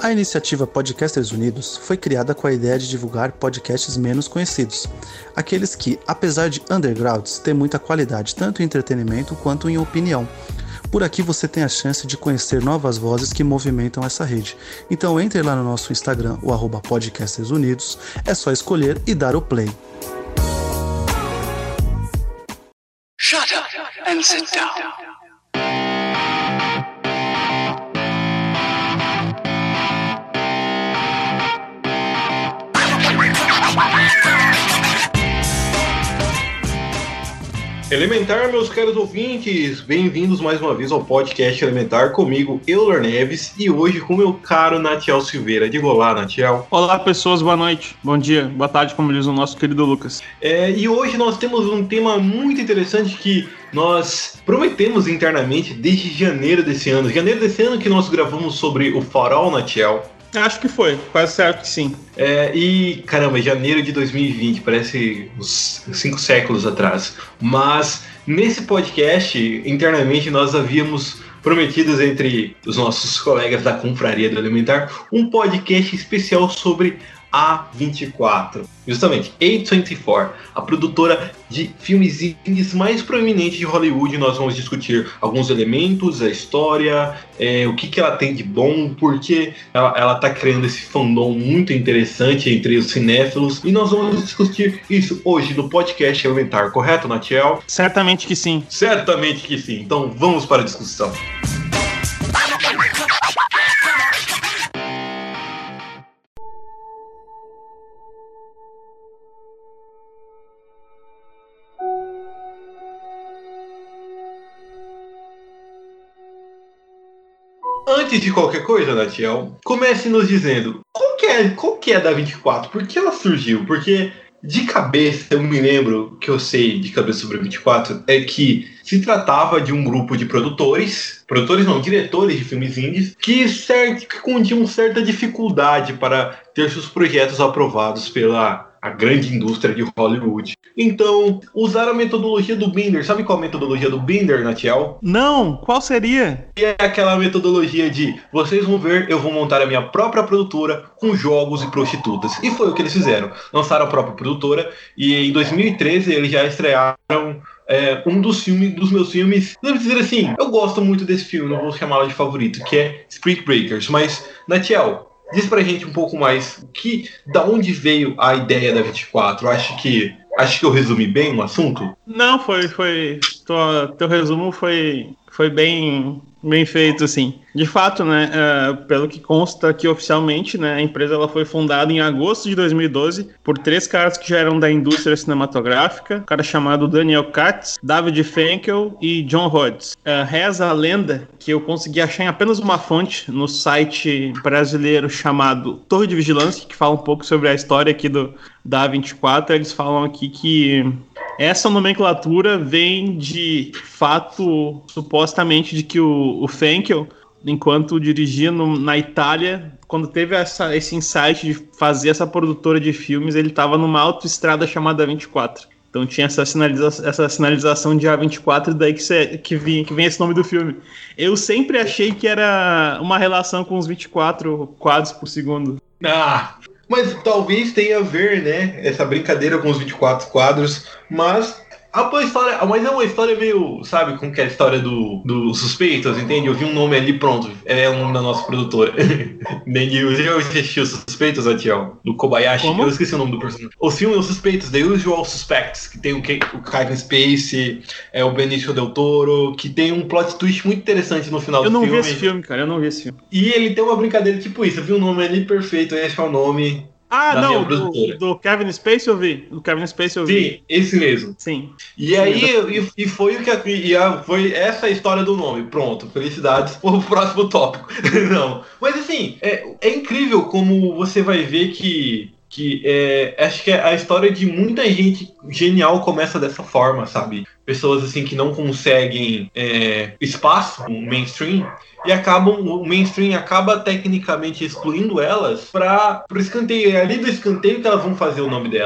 A iniciativa Podcasters Unidos foi criada com a ideia de divulgar podcasts menos conhecidos, aqueles que, apesar de undergrounds, têm muita qualidade tanto em entretenimento quanto em opinião. Por aqui você tem a chance de conhecer novas vozes que movimentam essa rede. Então entre lá no nosso Instagram, o @podcastersunidos, é só escolher e dar o play. Shut up and sit down. Elementar, meus caros ouvintes, bem-vindos mais uma vez ao podcast Elementar, comigo, Euler Neves, e hoje com meu caro Natiel Silveira. Diga olá, Natiel. Olá, pessoas, boa noite, bom dia, boa tarde, como diz o nosso querido Lucas. E hoje nós temos um tema muito interessante que nós prometemos internamente desde janeiro desse ano. Janeiro desse ano que nós gravamos sobre o Farol, Natiel. Acho que foi, quase certo que sim. E, caramba, janeiro de 2020, parece uns 5 séculos atrás. Mas, nesse podcast, internamente, nós havíamos prometido entre os nossos colegas da Confraria do Elementar um podcast especial sobre A24. Justamente, A24, a produtora de filmes indies mais proeminente de Hollywood. Nós vamos discutir alguns elementos, a história, o que ela tem de bom, porque ela está criando esse fandom muito interessante entre os cinéfilos. E nós vamos discutir isso hoje no podcast Elementar, correto, Natiel? Certamente que sim. Certamente que sim. Então vamos para a discussão. Antes de qualquer coisa, Natiel, comece nos dizendo qual que é a da 24? Por que ela surgiu? Porque de cabeça, eu me lembro que eu sei de cabeça sobre a 24 é que se tratava de um grupo de diretores de filmes indies que continham certa dificuldade para ter seus projetos aprovados pela a grande indústria de Hollywood. Então, usaram a metodologia do Binder. Sabe qual é a metodologia do Binder, Natiel? Não, qual seria? É aquela metodologia de vocês vão ver, eu vou montar a minha própria produtora com jogos e prostitutas. E foi o que eles fizeram. Lançaram a própria produtora e em 2013 eles já estrearam um dos meus filmes. Devo dizer assim, eu gosto muito desse filme, não vou chamá-lo de favorito, que é Spring Breakers. Mas, Natiel, diz pra gente um pouco mais da onde veio a ideia da 24. Acho que eu resumi bem o assunto. Não, teu resumo foi bem feito, assim. De fato, né, pelo que consta aqui oficialmente, né, a empresa ela foi fundada em agosto de 2012 por 3 caras que já eram da indústria cinematográfica, um cara chamado Daniel Katz, David Finkel e John Rhodes. Reza a lenda que eu consegui achar em apenas uma fonte no site brasileiro chamado Torre de Vigilância, que fala um pouco sobre a história aqui da A24. Eles falam aqui que essa nomenclatura vem de fato, supostamente, de que o Finkel, enquanto dirigia na Itália, quando teve esse insight de fazer essa produtora de filmes, ele estava numa autoestrada chamada 24. Então tinha essa sinalização de A24, daí que vem esse nome do filme. Eu sempre achei que era uma relação com os 24 quadros por segundo. Mas talvez tenha a ver, né, essa brincadeira com os 24 quadros, mas é uma história meio, sabe, como que é a história do Suspeitos, entende? Eu vi um nome ali, pronto, é o nome da nossa produtora. Eu já assisti os Suspeitos, Atiel, do Kobayashi. Como? Eu esqueci o nome do personagem. O filme Os Suspeitos, The Usual Suspects, que tem o Kevin Spacey, o Benicio Del Toro, que tem um plot twist muito interessante no final do filme. Eu não vi esse filme, cara, eu não vi esse filme. E ele tem uma brincadeira tipo isso, eu vi um nome ali perfeito, esse é o nome... não, do Kevin Spacey eu vi. Do Kevin Spacey eu vi. Sim, esse mesmo. Sim. E aí, foi foi essa a história do nome. Pronto, felicidades pro próximo tópico. Não, mas assim, é incrível como você vai ver que acho que a história de muita gente genial começa dessa forma, sabe? Pessoas assim que não conseguem espaço no mainstream e o mainstream acaba tecnicamente excluindo elas pro escanteio. É ali do escanteio que elas vão fazer o nome delas.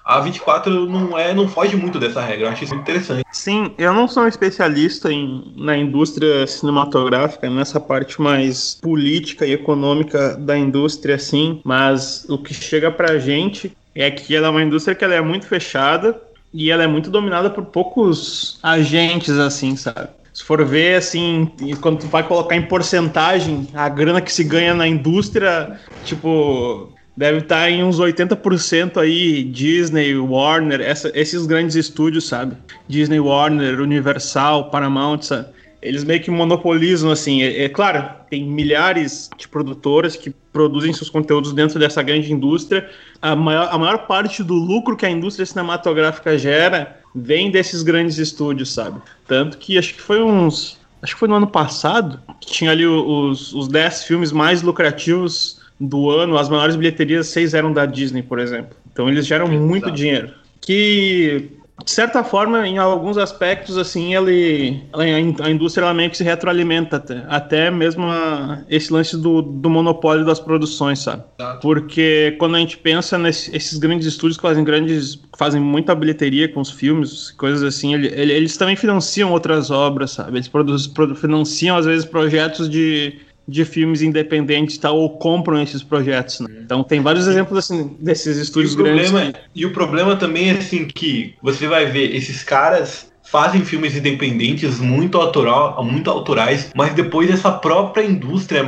a 24 não foge muito dessa regra. Eu acho isso muito interessante. Sim, eu não sou um especialista na indústria cinematográfica, nessa parte mais política e econômica da indústria, assim, mas o que chega pra gente é que ela é uma indústria que ela é muito fechada e ela é muito dominada por poucos agentes, assim, sabe? Se for ver, assim, quando tu vai colocar em porcentagem a grana que se ganha na indústria, tipo, deve estar em uns 80% aí, Disney, Warner, esses grandes estúdios, sabe? Disney, Warner, Universal, Paramount, sabe? Eles meio que monopolizam, assim, claro, tem milhares de produtoras que produzem seus conteúdos dentro dessa grande indústria. A maior parte do lucro que a indústria cinematográfica gera vem desses grandes estúdios, sabe? Tanto que acho que foi no ano passado, que tinha ali os 10 filmes mais lucrativos do ano, as maiores bilheterias, 6 eram da Disney, por exemplo. Então eles geram muito dinheiro. Que, de certa forma, em alguns aspectos, assim, a indústria ela meio que se retroalimenta até mesmo esse lance do monopólio das produções, sabe? Porque quando a gente pensa nesses grandes estúdios que fazem muita bilheteria com os filmes, coisas assim, eles também financiam outras obras, sabe? Eles financiam, às vezes, projetos de filmes independentes, tá, ou compram esses projetos, né? Então tem vários exemplos assim, desses estúdios grandes. E o problema também é assim que você vai ver esses caras fazem filmes independentes muito autorais, mas depois essa própria indústria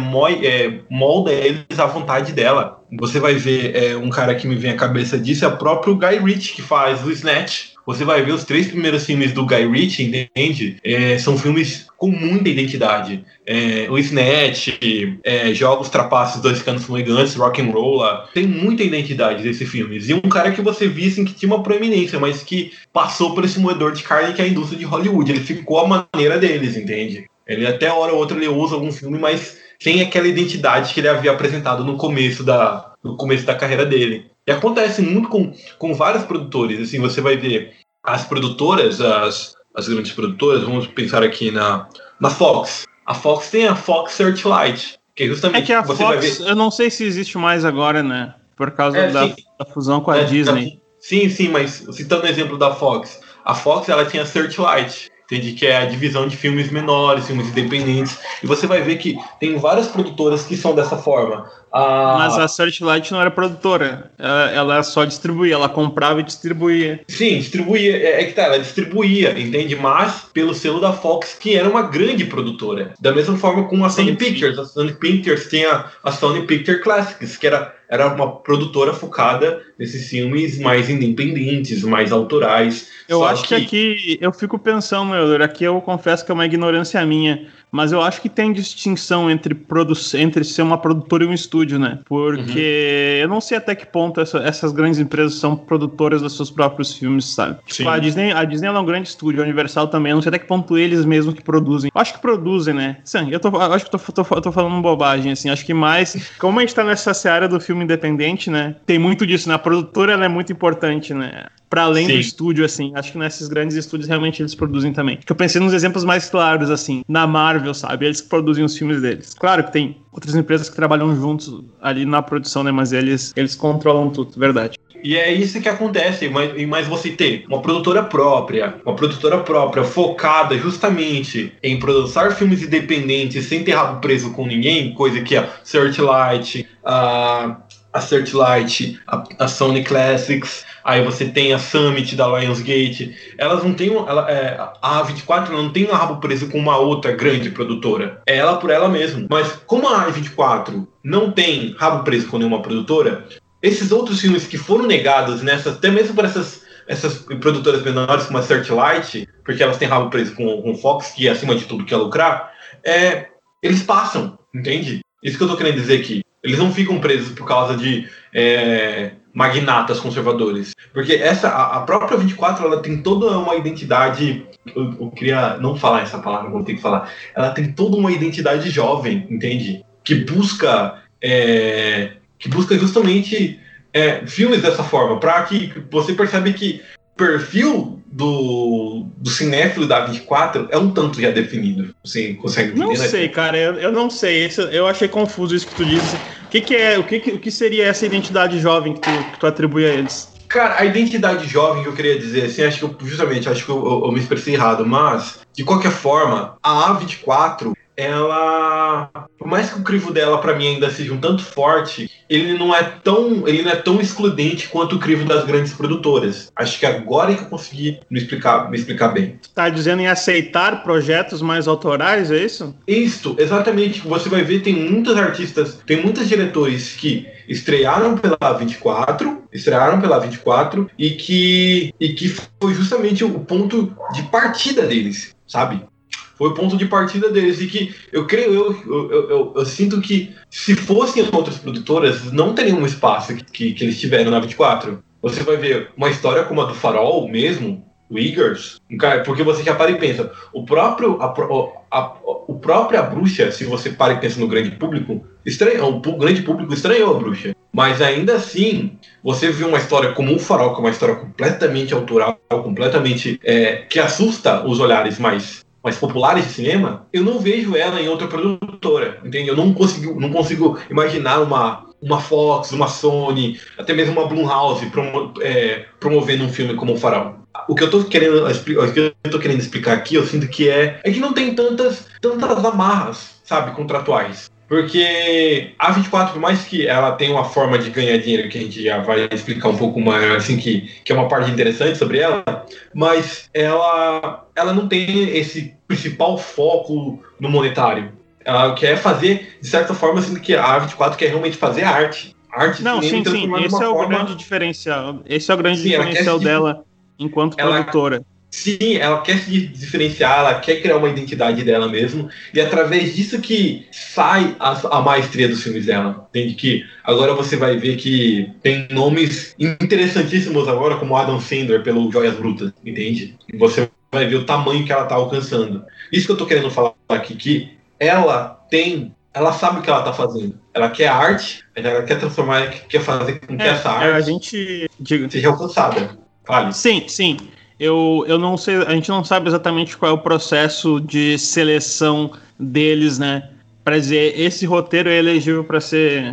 molda eles à vontade dela. Você vai ver um cara que me vem à cabeça disso, é o próprio Guy Ritchie, que faz o Snatch. Você vai ver os 3 primeiros filmes do Guy Ritchie, entende? São filmes com muita identidade. O Snatch, Jogos Trapaços, 2 Canos Fumegantes, Rock'n'Rolla. Tem muita identidade desses filmes. E um cara que você via assim, que tinha uma proeminência, mas que passou por esse moedor de carne que é a indústria de Hollywood. Ele ficou à maneira deles, entende? Ele até a hora ou outra ele usa algum filme, mas sem aquela identidade que ele havia apresentado no começo da carreira dele. E acontece muito com vários produtores. Assim, você vai ver as produtoras, as grandes produtoras, vamos pensar aqui na Fox. A Fox tem a Fox Searchlight, que é justamente... que a Fox, vai ver... eu não sei se existe mais agora, né? Por causa da fusão com a Disney. Sim, mas citando o exemplo da Fox, a Fox ela tinha a Searchlight, entende? Que é a divisão de filmes menores, filmes independentes. E você vai ver que tem várias produtoras que são dessa forma. Mas a Searchlight não era produtora. Ela só distribuía, ela comprava e distribuía. Sim, distribuía. Ela distribuía, entende? Mas pelo selo da Fox, que era uma grande produtora. Da mesma forma com a Sony Pictures. A Sony Pictures tem a Sony Picture Classics, que era uma produtora focada nesses filmes mais independentes, mais autorais. Eu acho que aqui, eu fico pensando, Euler, aqui eu confesso que é uma ignorância minha, mas eu acho que tem distinção entre ser uma produtora e um estúdio, né? Porque eu não sei até que ponto essas grandes empresas são produtoras dos seus próprios filmes, sabe? Tipo, a Disney ela é um grande estúdio, a Universal também, eu não sei até que ponto eles mesmos que produzem. Eu acho que produzem, né? Sim, acho que eu tô falando bobagem, assim, acho que mais... Como a gente tá nessa seara do filme independente, né? Tem muito disso, né? A produtora, ela é muito importante, né? Para além do estúdio, assim, acho que nesses grandes estúdios realmente eles produzem também. Que eu pensei nos exemplos mais claros, assim, na Marvel, sabe? Eles que produzem os filmes deles. Claro que tem outras empresas que trabalham juntos ali na produção, né? Mas eles controlam tudo, verdade. E é isso que acontece, mas você ter uma produtora própria focada justamente em produzir filmes independentes sem ter rabo preso com ninguém, coisa que a Searchlight, a Sony Classics, aí você tem a Summit da Lionsgate, elas não têm a A24 não tem um rabo preso com uma outra grande produtora, é ela por ela mesma. Mas como a A24 não tem rabo preso com nenhuma produtora, esses outros filmes que foram negados até mesmo por essas produtoras menores como a Searchlight, porque elas têm rabo preso com Fox, que acima de tudo quer lucrar, eles passam, entende? Isso que eu tô querendo dizer aqui. Eles não ficam presos por causa de magnatas conservadores. Porque a própria 24, ela tem toda uma identidade... Eu queria não falar essa palavra, vou ter que falar. Ela tem toda uma identidade jovem, entende? Que busca justamente filmes dessa forma. Para que você percebe que o perfil do cinéfilo da 24 é um tanto já definido. Você consegue entender? Não sei, cara, eu não sei. Eu achei confuso isso que tu disse. O que seria essa identidade jovem que tu atribui a eles? Cara, a identidade jovem que eu queria dizer, assim, acho que eu me expressei errado, mas, de qualquer forma, a A24, ela, por mais que o crivo dela pra mim ainda seja um tanto forte, ele não é tão excludente quanto o crivo das grandes produtoras. Acho que agora é que eu consegui me explicar bem. Tá dizendo em aceitar projetos mais autorais, é isso? Isso, exatamente. Você vai ver, tem muitos artistas, tem muitos diretores que estrearam pela A24 e que foi justamente o ponto de partida deles, sabe? Foi o ponto de partida deles, e que eu sinto que se fossem outras produtoras, não teriam um espaço que eles tiveram na 24. Você vai ver uma história como a do Farol mesmo, o Eagers, porque você já para e pensa, o próprio A Bruxa, se você para e pensa no grande público, o grande público estranhou a Bruxa. Mas ainda assim, você vê uma história como o Farol, que é uma história completamente autoral, completamente que assusta os olhares mais populares de cinema, eu não vejo ela em outra produtora, entende? Eu não consigo imaginar uma Fox, uma Sony, até mesmo uma Blumhouse promovendo um filme como o Farol. O que eu tô querendo explicar aqui, eu sinto que é que não tem tantas amarras, sabe, contratuais. Porque a 24, por mais que ela tenha uma forma de ganhar dinheiro, que a gente já vai explicar um pouco mais, assim, que é uma parte interessante sobre ela, mas ela não tem esse principal foco no monetário. Ela quer fazer, de certa forma, assim, que a 24 quer realmente fazer arte. Não, sim, esse é o grande diferencial. Esse é o grande diferencial dela enquanto produtora. Sim, ela quer se diferenciar, ela quer criar uma identidade dela mesmo, e através disso que sai a maestria dos filmes dela. Entende? Que agora você vai ver que tem nomes interessantíssimos agora, como Adam Sandler pelo Joias Brutas, entende? E você vai ver o tamanho que ela tá alcançando. Isso que eu tô querendo falar aqui, que ela sabe o que ela tá fazendo. Ela quer arte, ela quer transformar, quer fazer com que essa arte seja alcançada. Fale. Sim. Eu não sei, a gente não sabe exatamente qual é o processo de seleção deles, né? Para dizer, esse roteiro é elegível para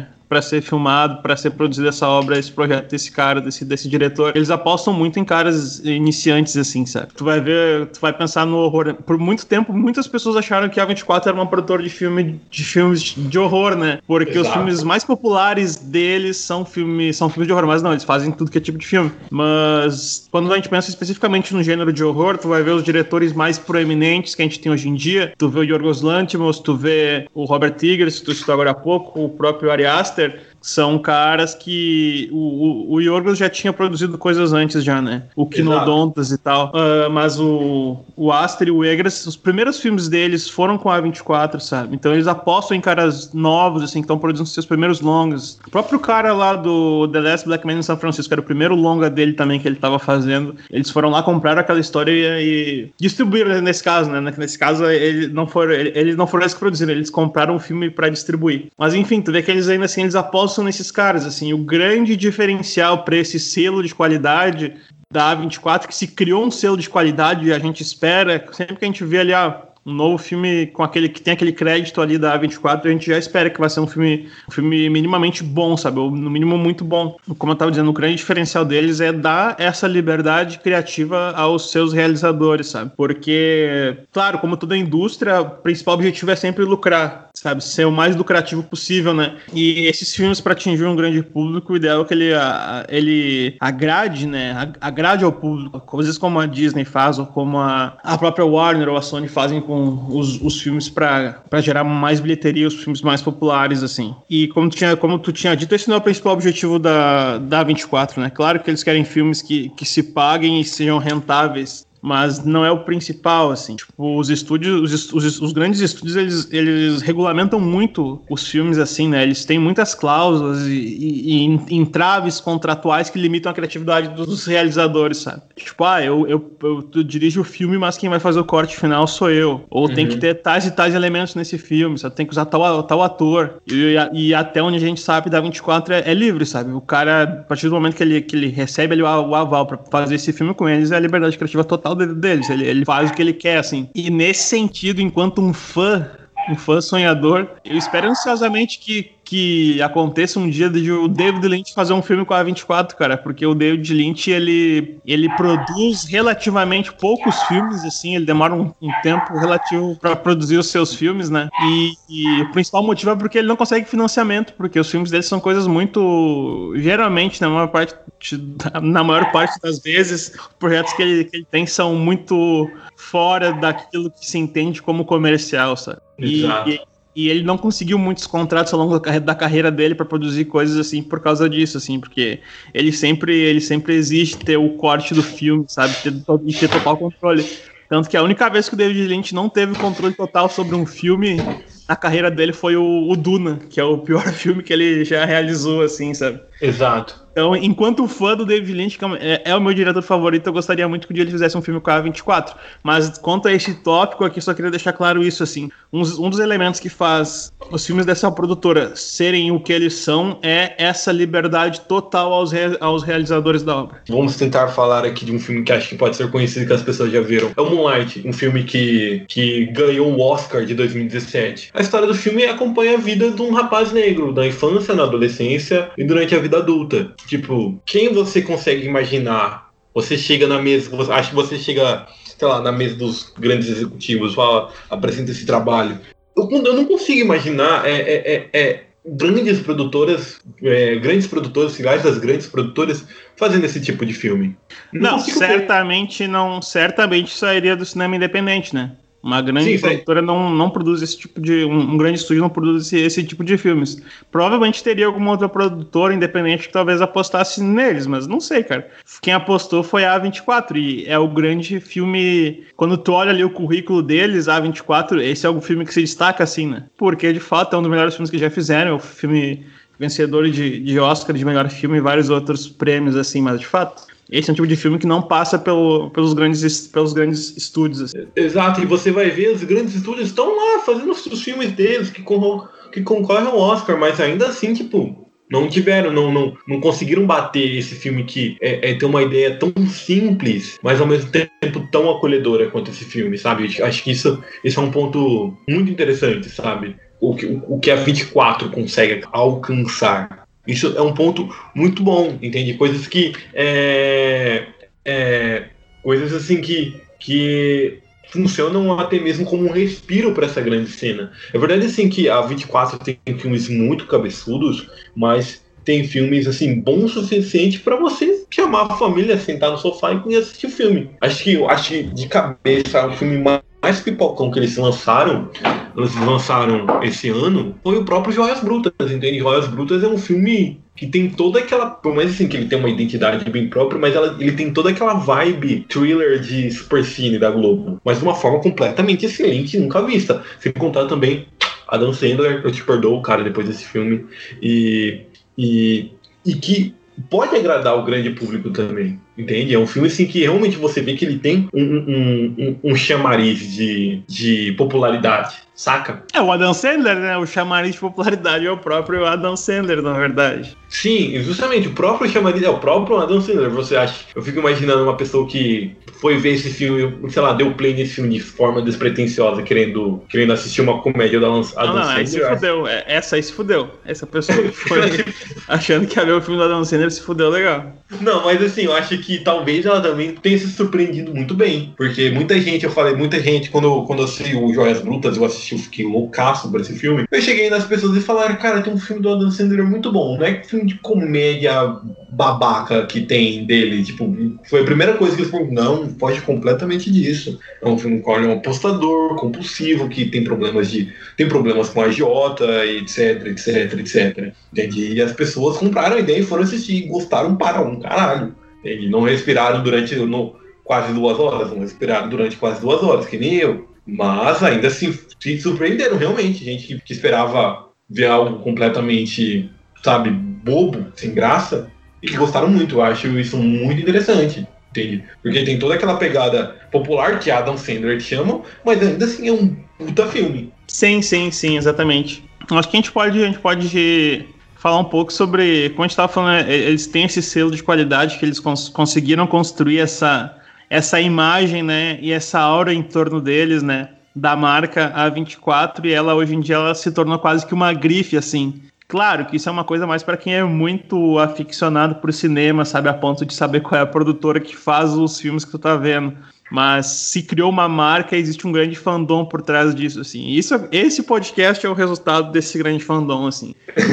ser filmado, para ser produzida essa obra, esse projeto desse cara, desse diretor. Eles apostam muito em caras iniciantes, assim, sabe? Tu vai pensar no horror. Por muito tempo, muitas pessoas acharam que a 24 era uma produtora de filmes de horror, né? Porque Exato. Os filmes mais populares deles são filmes de horror, mas não, eles fazem tudo que é tipo de filme. Mas quando a gente pensa especificamente no gênero de horror, tu vai ver os diretores mais proeminentes que a gente tem hoje em dia. Tu vê o Yorgos Lanthimos, tu vê o Robert Eggers, que tu citou agora há pouco, o próprio Ari Aster. São caras que o Yorgos já tinha produzido coisas antes já, né? O Quinodontas e tal. Mas o Aster e o Eggers, os primeiros filmes deles foram com a A24, sabe? Então eles apostam em caras novos, assim, que estão produzindo seus primeiros longas. O próprio cara lá do The Last Black Man em São Francisco, era o primeiro longa dele também que ele tava fazendo. Eles foram lá, compraram aquela história e distribuíram nesse caso, né? Nesse caso, eles não foram eles que produziram, eles compraram o filme pra distribuir. Mas enfim, tu vê que eles ainda assim, eles apostam nesses caras, assim, o grande diferencial para esse selo de qualidade da A24, que se criou um selo de qualidade e a gente espera, sempre que a gente vê ali um novo filme com aquele que tem aquele crédito ali da A24, a gente já espera que vai ser um filme minimamente bom, sabe? Ou no mínimo muito bom. Como eu estava dizendo, o grande diferencial deles é dar essa liberdade criativa aos seus realizadores, sabe? Porque, claro, como toda indústria, o principal objetivo é sempre lucrar, sabe? Ser o mais lucrativo possível, né? E esses filmes, para atingir um grande público, o ideal é que ele agrade, né? Agrade ao público, coisas como a Disney faz, ou como a própria Warner ou a Sony fazem com os filmes para gerar mais bilheteria, os filmes mais populares, assim. E como tu tinha dito, esse não é o principal objetivo da A24, né? Claro que eles querem filmes que se paguem e sejam rentáveis, mas não é o principal, assim. Tipo, os estúdios, os grandes estúdios, eles regulamentam muito os filmes, assim, né? Eles têm muitas cláusulas e entraves contratuais que limitam a criatividade dos realizadores, sabe? Tipo, eu dirijo o filme, mas quem vai fazer o corte final sou eu. Ou tem que ter tais e tais elementos nesse filme, sabe? Tem que usar tal ator. E até onde a gente sabe, da 24 é livre, sabe? O cara, a partir do momento que ele recebe ali o aval pra fazer esse filme com eles, é a liberdade criativa total deles, ele faz o que ele quer, assim. E nesse sentido, enquanto um fã um fã sonhador. Eu espero ansiosamente que aconteça um dia de o David Lynch fazer um filme com a A24, cara, porque o David Lynch, ele produz relativamente poucos filmes, assim, ele demora um tempo relativo para produzir os seus filmes, né? E o principal motivo é porque ele não consegue financiamento, porque os filmes dele são coisas muito, geralmente, na maior parte das vezes, os projetos que ele tem são muito fora daquilo que se entende como comercial, sabe? E ele não conseguiu muitos contratos ao longo da carreira dele para produzir coisas assim por causa disso, assim, porque ele sempre exige ter o corte do filme, sabe? Ter total controle. Tanto que a única vez que o David Lynch não teve controle total sobre um filme na carreira dele foi o Duna, que é o pior filme que ele já realizou, assim, sabe? Exato. Então, enquanto fã do David Lynch, que é o meu diretor favorito, eu gostaria muito que um dia ele fizesse um filme com a A24. Mas quanto a este tópico aqui, só queria deixar claro isso, assim. Um dos elementos que faz os filmes dessa produtora serem o que eles são é essa liberdade total aos realizadores da obra. Vamos tentar falar aqui de um filme que acho que pode ser conhecido, que as pessoas já viram. É o Moonlight, um filme que ganhou o Oscar de 2017. A história do filme acompanha a vida de um rapaz negro, da infância, na adolescência e durante a vida adulta. Tipo, quem você consegue imaginar? Você chega na mesa, acho que você chega, sei lá, na mesa dos grandes executivos, fala, apresenta esse trabalho. Eu não consigo imaginar grandes produtoras, filiais das grandes produtoras fazendo esse tipo de filme. Não, certamente sairia do cinema independente, né? Uma grande produtora não produz esse tipo de... Um grande estúdio não produz esse tipo de filmes. Provavelmente teria alguma outra produtora independente que talvez apostasse neles, mas não sei, cara. Quem apostou foi a A24 e é o grande filme... Quando tu olha ali o currículo deles, a A24, esse é o filme que se destaca, assim, né? Porque, de fato, é um dos melhores filmes que já fizeram. É o filme vencedor de Oscar, de melhor filme e vários outros prêmios, assim, mas, de fato... Esse é um tipo de filme que não passa pelos grandes estúdios. Assim. Exato, e você vai ver, os grandes estúdios estão lá fazendo os filmes deles que concorrem ao Oscar, mas ainda assim, tipo, não conseguiram bater esse filme que tem uma ideia tão simples, mas ao mesmo tempo tão acolhedora quanto esse filme, sabe? Acho que isso é um ponto muito interessante, sabe? O que a 24 consegue alcançar. Isso é um ponto muito bom, entende? Coisas que... coisas assim que funcionam até mesmo como um respiro para essa grande cena. É verdade, assim, que a 24 tem filmes muito cabeçudos, mas tem filmes, assim, bons o suficiente para você chamar a família, sentar no sofá e assistir o filme. Acho que de cabeça, o filme mais pipocão que eles lançaram esse ano foi o próprio Joias Brutas, entende? Joias Brutas é um filme que tem toda aquela... Por mais assim que ele tem uma identidade bem própria, mas ele tem toda aquela vibe thriller de supercine da Globo, mas de uma forma completamente excelente e nunca vista. Sem contar também Adam Sandler, eu te perdoo, cara, depois desse filme, e que pode agradar o grande público também, entende? É um filme assim que realmente você vê que ele tem um chamariz de popularidade, saca? É o Adam Sandler, né? O chamariz de popularidade é o próprio Adam Sandler, na verdade. Sim, justamente, o próprio chamariz é o próprio Adam Sandler. Você acha? Eu fico imaginando uma pessoa que foi ver esse filme, sei lá, deu play nesse filme de forma despretensiosa, querendo assistir uma comédia da Adam Sandler. Não, aí se fudeu. Essa aí se fudeu. Essa pessoa que foi achando que ia ver o filme do Adam Sandler se fudeu legal. Não, mas assim, eu acho que talvez ela também tenha se surpreendido muito bem. Porque muita gente, quando eu assisti o Joias Brutas, eu fiquei loucaço por esse filme. Eu cheguei nas pessoas e falaram, cara, tem um filme do Adam Sandler muito bom. Não é filme de comédia babaca que tem dele. Tipo, foi a primeira coisa que eles falaram, não, foge completamente disso. É um filme com um apostador compulsivo que tem problemas com a agiota, etc. Entendi? E as pessoas compraram a ideia e foram assistir e gostaram para um caralho. Entendi? Não respiraram durante quase 2 horas, não respiraram durante quase 2 horas, que nem eu. Mas ainda assim se surpreenderam realmente. Gente que esperava ver algo completamente, sabe, bobo, sem graça, e que gostaram muito. Eu acho isso muito interessante, entende? Porque tem toda aquela pegada popular que Adam Sandler chama, mas ainda assim é um puta filme. Sim, exatamente. Acho que a gente pode falar um pouco sobre, como a gente estava falando, eles têm esse selo de qualidade que eles conseguiram construir essa imagem, né, e essa aura em torno deles, né, da marca A24 e ela hoje em dia ela se tornou quase que uma grife, assim. Claro que isso é uma coisa mais para quem é muito aficionado por cinema, sabe? A ponto de saber qual é a produtora que faz os filmes que tu tá vendo. Mas se criou uma marca, existe um grande fandom por trás disso, assim. Esse podcast é o resultado desse grande fandom, assim.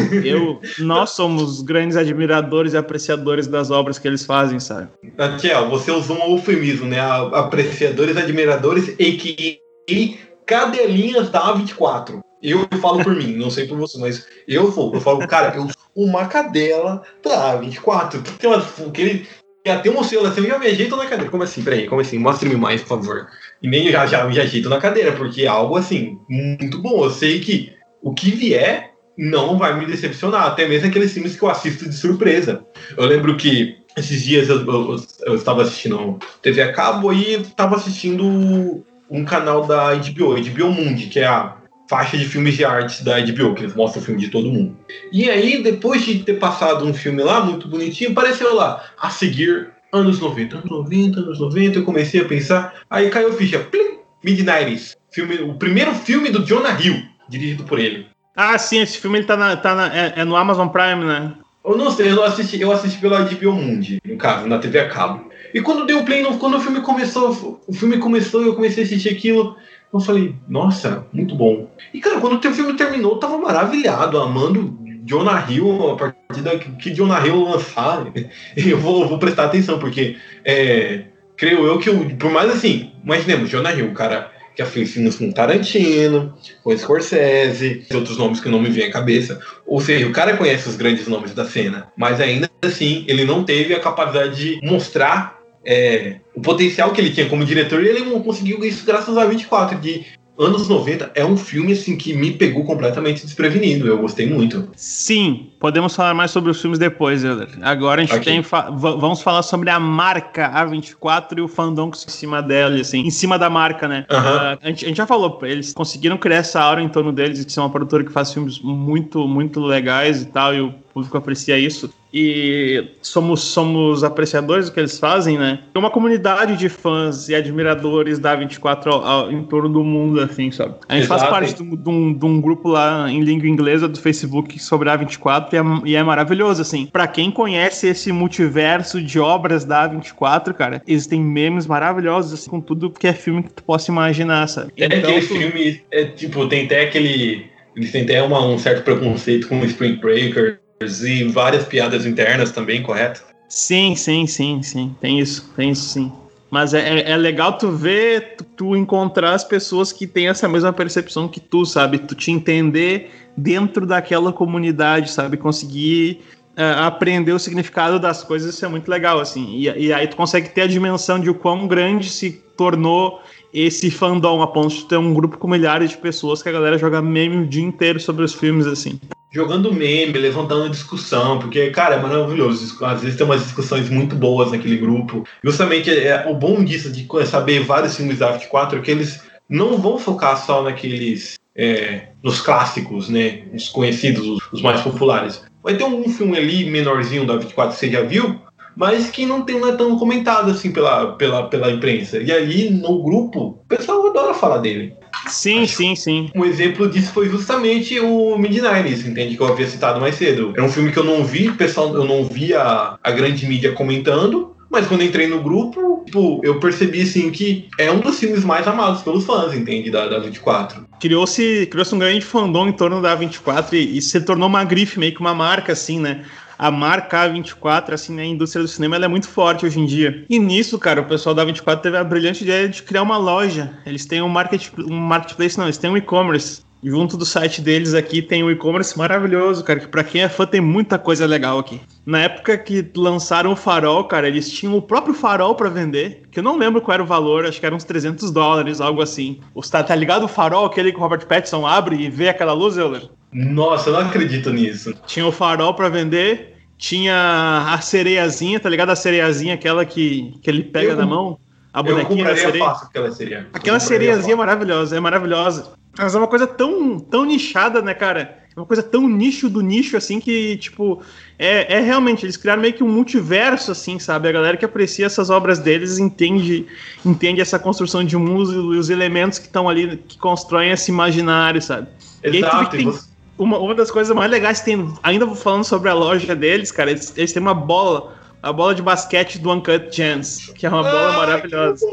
Nós somos grandes admiradores e apreciadores das obras que eles fazem, sabe? Tiel, você usou um eufemismo, né? Apreciadores, admiradores, a.k.a. cadelinhas da A24. Eu falo por mim, não sei por você, mas eu falo, cara, eu sou uma cadela da A24. Tem até um selo assim, eu já me ajeito na cadeira. Como assim? Peraí, como assim? Mostre-me mais, por favor. E nem já me ajeito na cadeira, porque é algo assim, muito bom. Eu sei que o que vier não vai me decepcionar, até mesmo aqueles filmes que eu assisto de surpresa. Eu lembro que esses dias eu estava assistindo TV a cabo e estava assistindo um canal da HBO Mundi, que é a faixa de filmes de arte da HBO, que eles mostram o filme de todo mundo. E aí, depois de ter passado um filme lá, muito bonitinho, apareceu lá, a seguir, anos 90, eu comecei a pensar, aí caiu a ficha, plim, Midnights, o primeiro filme do Jonah Hill, dirigido por ele. Ah, sim, esse filme ele é no Amazon Prime, né? Eu não sei, eu assisti pela HBO Mundi, no caso, na TV a cabo. E quando deu play, quando o filme começou, eu comecei a assistir aquilo, eu falei, nossa, muito bom. E, cara, quando o filme terminou, eu tava maravilhado, amando Jonah Hill, a partir da que Jonah Hill lançar, eu vou prestar atenção, porque creio eu que, por mais assim, imaginemos, Jonah Hill, cara, que já fez filmes com Tarantino, com Scorsese, e outros nomes que não me vêm à cabeça. Ou seja, o cara conhece os grandes nomes da cena, mas ainda assim, ele não teve a capacidade de mostrar o potencial que ele tinha como diretor, e ele conseguiu isso graças a 24, de anos 90. É um filme assim que me pegou completamente desprevenido, eu gostei muito. Sim, podemos falar mais sobre os filmes depois, Euler. Agora a gente vamos falar sobre a marca A24 e o fandom em cima dela, assim, em cima da marca, né? A gente já falou, eles conseguiram criar essa aura em torno deles, de ser uma produtora que faz filmes muito, muito legais e tal, e o público aprecia isso. E somos apreciadores do que eles fazem, né? Tem uma comunidade de fãs e admiradores da A24 em torno do mundo, assim, sabe? A gente faz parte de um grupo lá em língua inglesa do Facebook sobre a A24 e é maravilhoso, assim. Pra quem conhece esse multiverso de obras da A24, cara, existem memes maravilhosos, assim, com tudo que é filme que tu possa imaginar, sabe? Então, aquele filme, tipo, tem até aquele... Eles têm até um certo preconceito com o Spring Breakers e várias piadas internas também, correto? Sim. Tem isso sim. Mas é legal tu ver, tu encontrar as pessoas que têm essa mesma percepção que tu, sabe? Tu te entender dentro daquela comunidade, sabe? Conseguir aprender o significado das coisas, isso é muito legal, assim. E aí tu consegue ter a dimensão de o quão grande se tornou esse fandom, a ponto de ter um grupo com milhares de pessoas que a galera joga meme o dia inteiro sobre os filmes, assim. Jogando meme, levantando discussão, porque, cara, é maravilhoso. Às vezes tem umas discussões muito boas naquele grupo. Justamente o bom disso, de saber vários filmes da A24, é que eles não vão focar só naqueles, nos clássicos, né? Os conhecidos, os mais populares. Vai ter um filme ali, menorzinho da A24 que você já viu, mas que não é tão comentado assim pela imprensa. E aí, no grupo, o pessoal adora falar dele. Sim. Um exemplo disso foi justamente o Midnights, entende? Que eu havia citado mais cedo. Era um filme que eu não vi, eu não vi a grande mídia comentando, mas quando entrei no grupo, tipo, eu percebi assim que é um dos filmes mais amados pelos fãs, entende? Da 24. Criou-se um grande fandom em torno da A24 e se tornou uma grife, meio que uma marca, assim, né? A marca A24, assim, na indústria do cinema, ela é muito forte hoje em dia. E nisso, cara, o pessoal da A24 teve a brilhante ideia de criar uma loja. Eles têm um marketplace, não, eles têm um e-commerce. Junto do site deles aqui tem um e-commerce maravilhoso, cara, que pra quem é fã tem muita coisa legal aqui. Na época que lançaram o Farol, cara, eles tinham o próprio Farol pra vender, que eu não lembro qual era o valor, acho que era uns $300, algo assim. Tá ligado o Farol, aquele que o Robert Pattinson abre e vê aquela luz, Euler? Nossa, eu não acredito nisso. Tinha o Farol pra vender, tinha a sereiazinha, tá ligado? A sereiazinha, aquela que ele pega na mão. A bonequinha da sereia. Fácil aquela sereia. Aquela sereiazinha é maravilhosa. Mas é uma coisa tão nichada, né, cara? uma coisa tão nicho do nicho, assim, que, tipo, é realmente, eles criaram meio que um multiverso, assim, sabe? A galera que aprecia essas obras deles entende essa construção de mundo e os elementos que estão ali, que constroem esse imaginário, sabe? Exato. E aí, uma das coisas mais legais que tem, ainda falando sobre a loja deles, cara, eles têm uma bola, a bola de basquete do Uncut Gems, que é uma bola maravilhosa.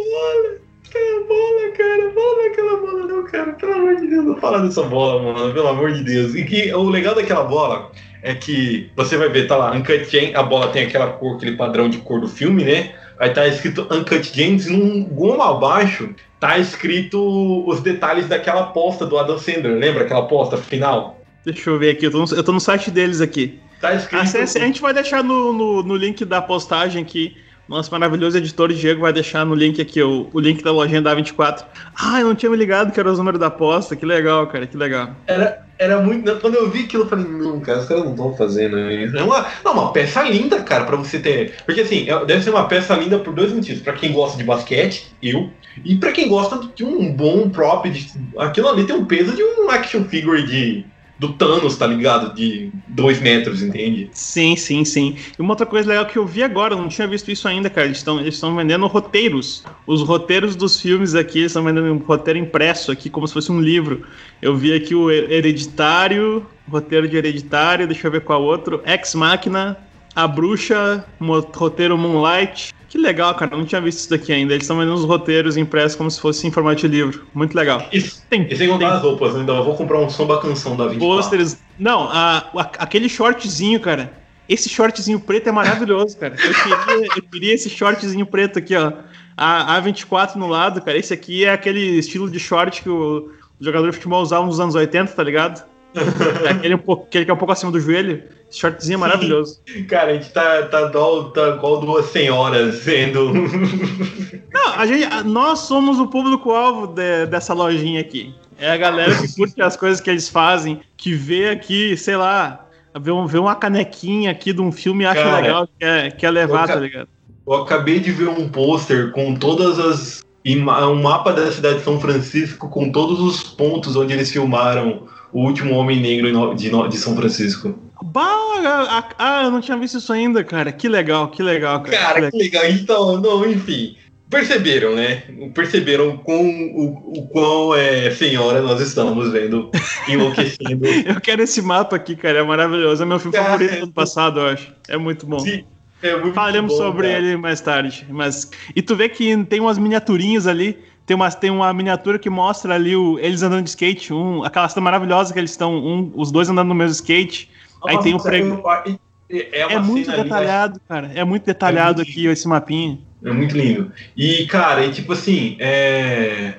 Aquela bola não, cara. Pelo amor de Deus, não fala dessa bola, mano. Pelo amor de Deus. E que o legal daquela bola é que você vai ver, tá lá, Uncut Gems, a bola tem aquela cor, aquele padrão de cor do filme, né? Aí tá escrito Uncut Gems, e num goma abaixo tá escrito os detalhes daquela aposta do Adam Sandler. Lembra aquela aposta final? Deixa eu ver aqui, eu tô no site deles aqui. Tá escrito... Acesse, a gente vai deixar no link da postagem aqui. Nosso maravilhoso editor Diego vai deixar no link aqui o link da lojinha da A24. Eu não tinha me ligado que era os números da aposta. Que legal, cara, que legal. Era muito... Quando eu vi aquilo, eu falei, não, cara, os caras não estão fazendo isso. É uma peça linda, cara, pra você ter... Porque, assim, deve ser uma peça linda por dois motivos. Pra quem gosta de basquete, e pra quem gosta de um bom prop. Aquilo ali tem um peso de um action figure do Thanos, tá ligado? De 2 metros, entende? Sim. E uma outra coisa legal que eu vi agora, eu não tinha visto isso ainda, cara. Eles estão vendendo roteiros. Os roteiros dos filmes aqui, eles estão vendendo um roteiro impresso aqui, como se fosse um livro. Eu vi aqui o Hereditário, roteiro de Hereditário, deixa eu ver qual outro. Ex Machina, A Bruxa, roteiro Moonlight. Que legal, cara, eu não tinha visto isso daqui ainda. Eles estão vendendo os roteiros impressos como se fosse em formato de livro. Muito legal. E sem contar as roupas, então eu vou comprar um Samba Canção da 24. Pôsteres. Não, aquele shortzinho, cara. Esse shortzinho preto é maravilhoso, cara. Eu queria esse shortzinho preto aqui, ó. A 24 no lado, cara. Esse aqui é aquele estilo de short que o jogador de futebol usava nos anos 80, tá ligado? Aquele que é um pouco acima do joelho. Esse shortzinho é maravilhoso. Cara, a gente tá igual duas senhoras sendo... Não, nós somos o público-alvo dessa lojinha aqui. É a galera que curte as coisas que eles fazem, que vê aqui, sei lá, vê uma canequinha aqui de um filme e acha legal, quer levar, tá ligado? Eu acabei de ver um pôster com todas as... um mapa da cidade de São Francisco com todos os pontos onde eles filmaram O Último Homem Negro de São Francisco. Eu não tinha visto isso ainda, cara. Que legal, cara. Cara, que legal. Então, não, enfim. Perceberam, né? Perceberam o quão senhora nós estamos vendo, enlouquecendo. Eu quero esse mapa aqui, cara. É maravilhoso. É meu filme favorito do ano passado, eu acho. É muito bom. Sim. É muito Falaremos bom, sobre ele mais tarde. E tu vê que tem umas miniaturinhas ali. Tem uma miniatura que mostra ali eles andando de skate. Aquela cena maravilhosa que eles estão, os dois andando no mesmo skate. Aí tem o prego. É muito detalhado, cara. É muito detalhado aqui esse mapinha. É muito lindo. E, cara, tipo assim, é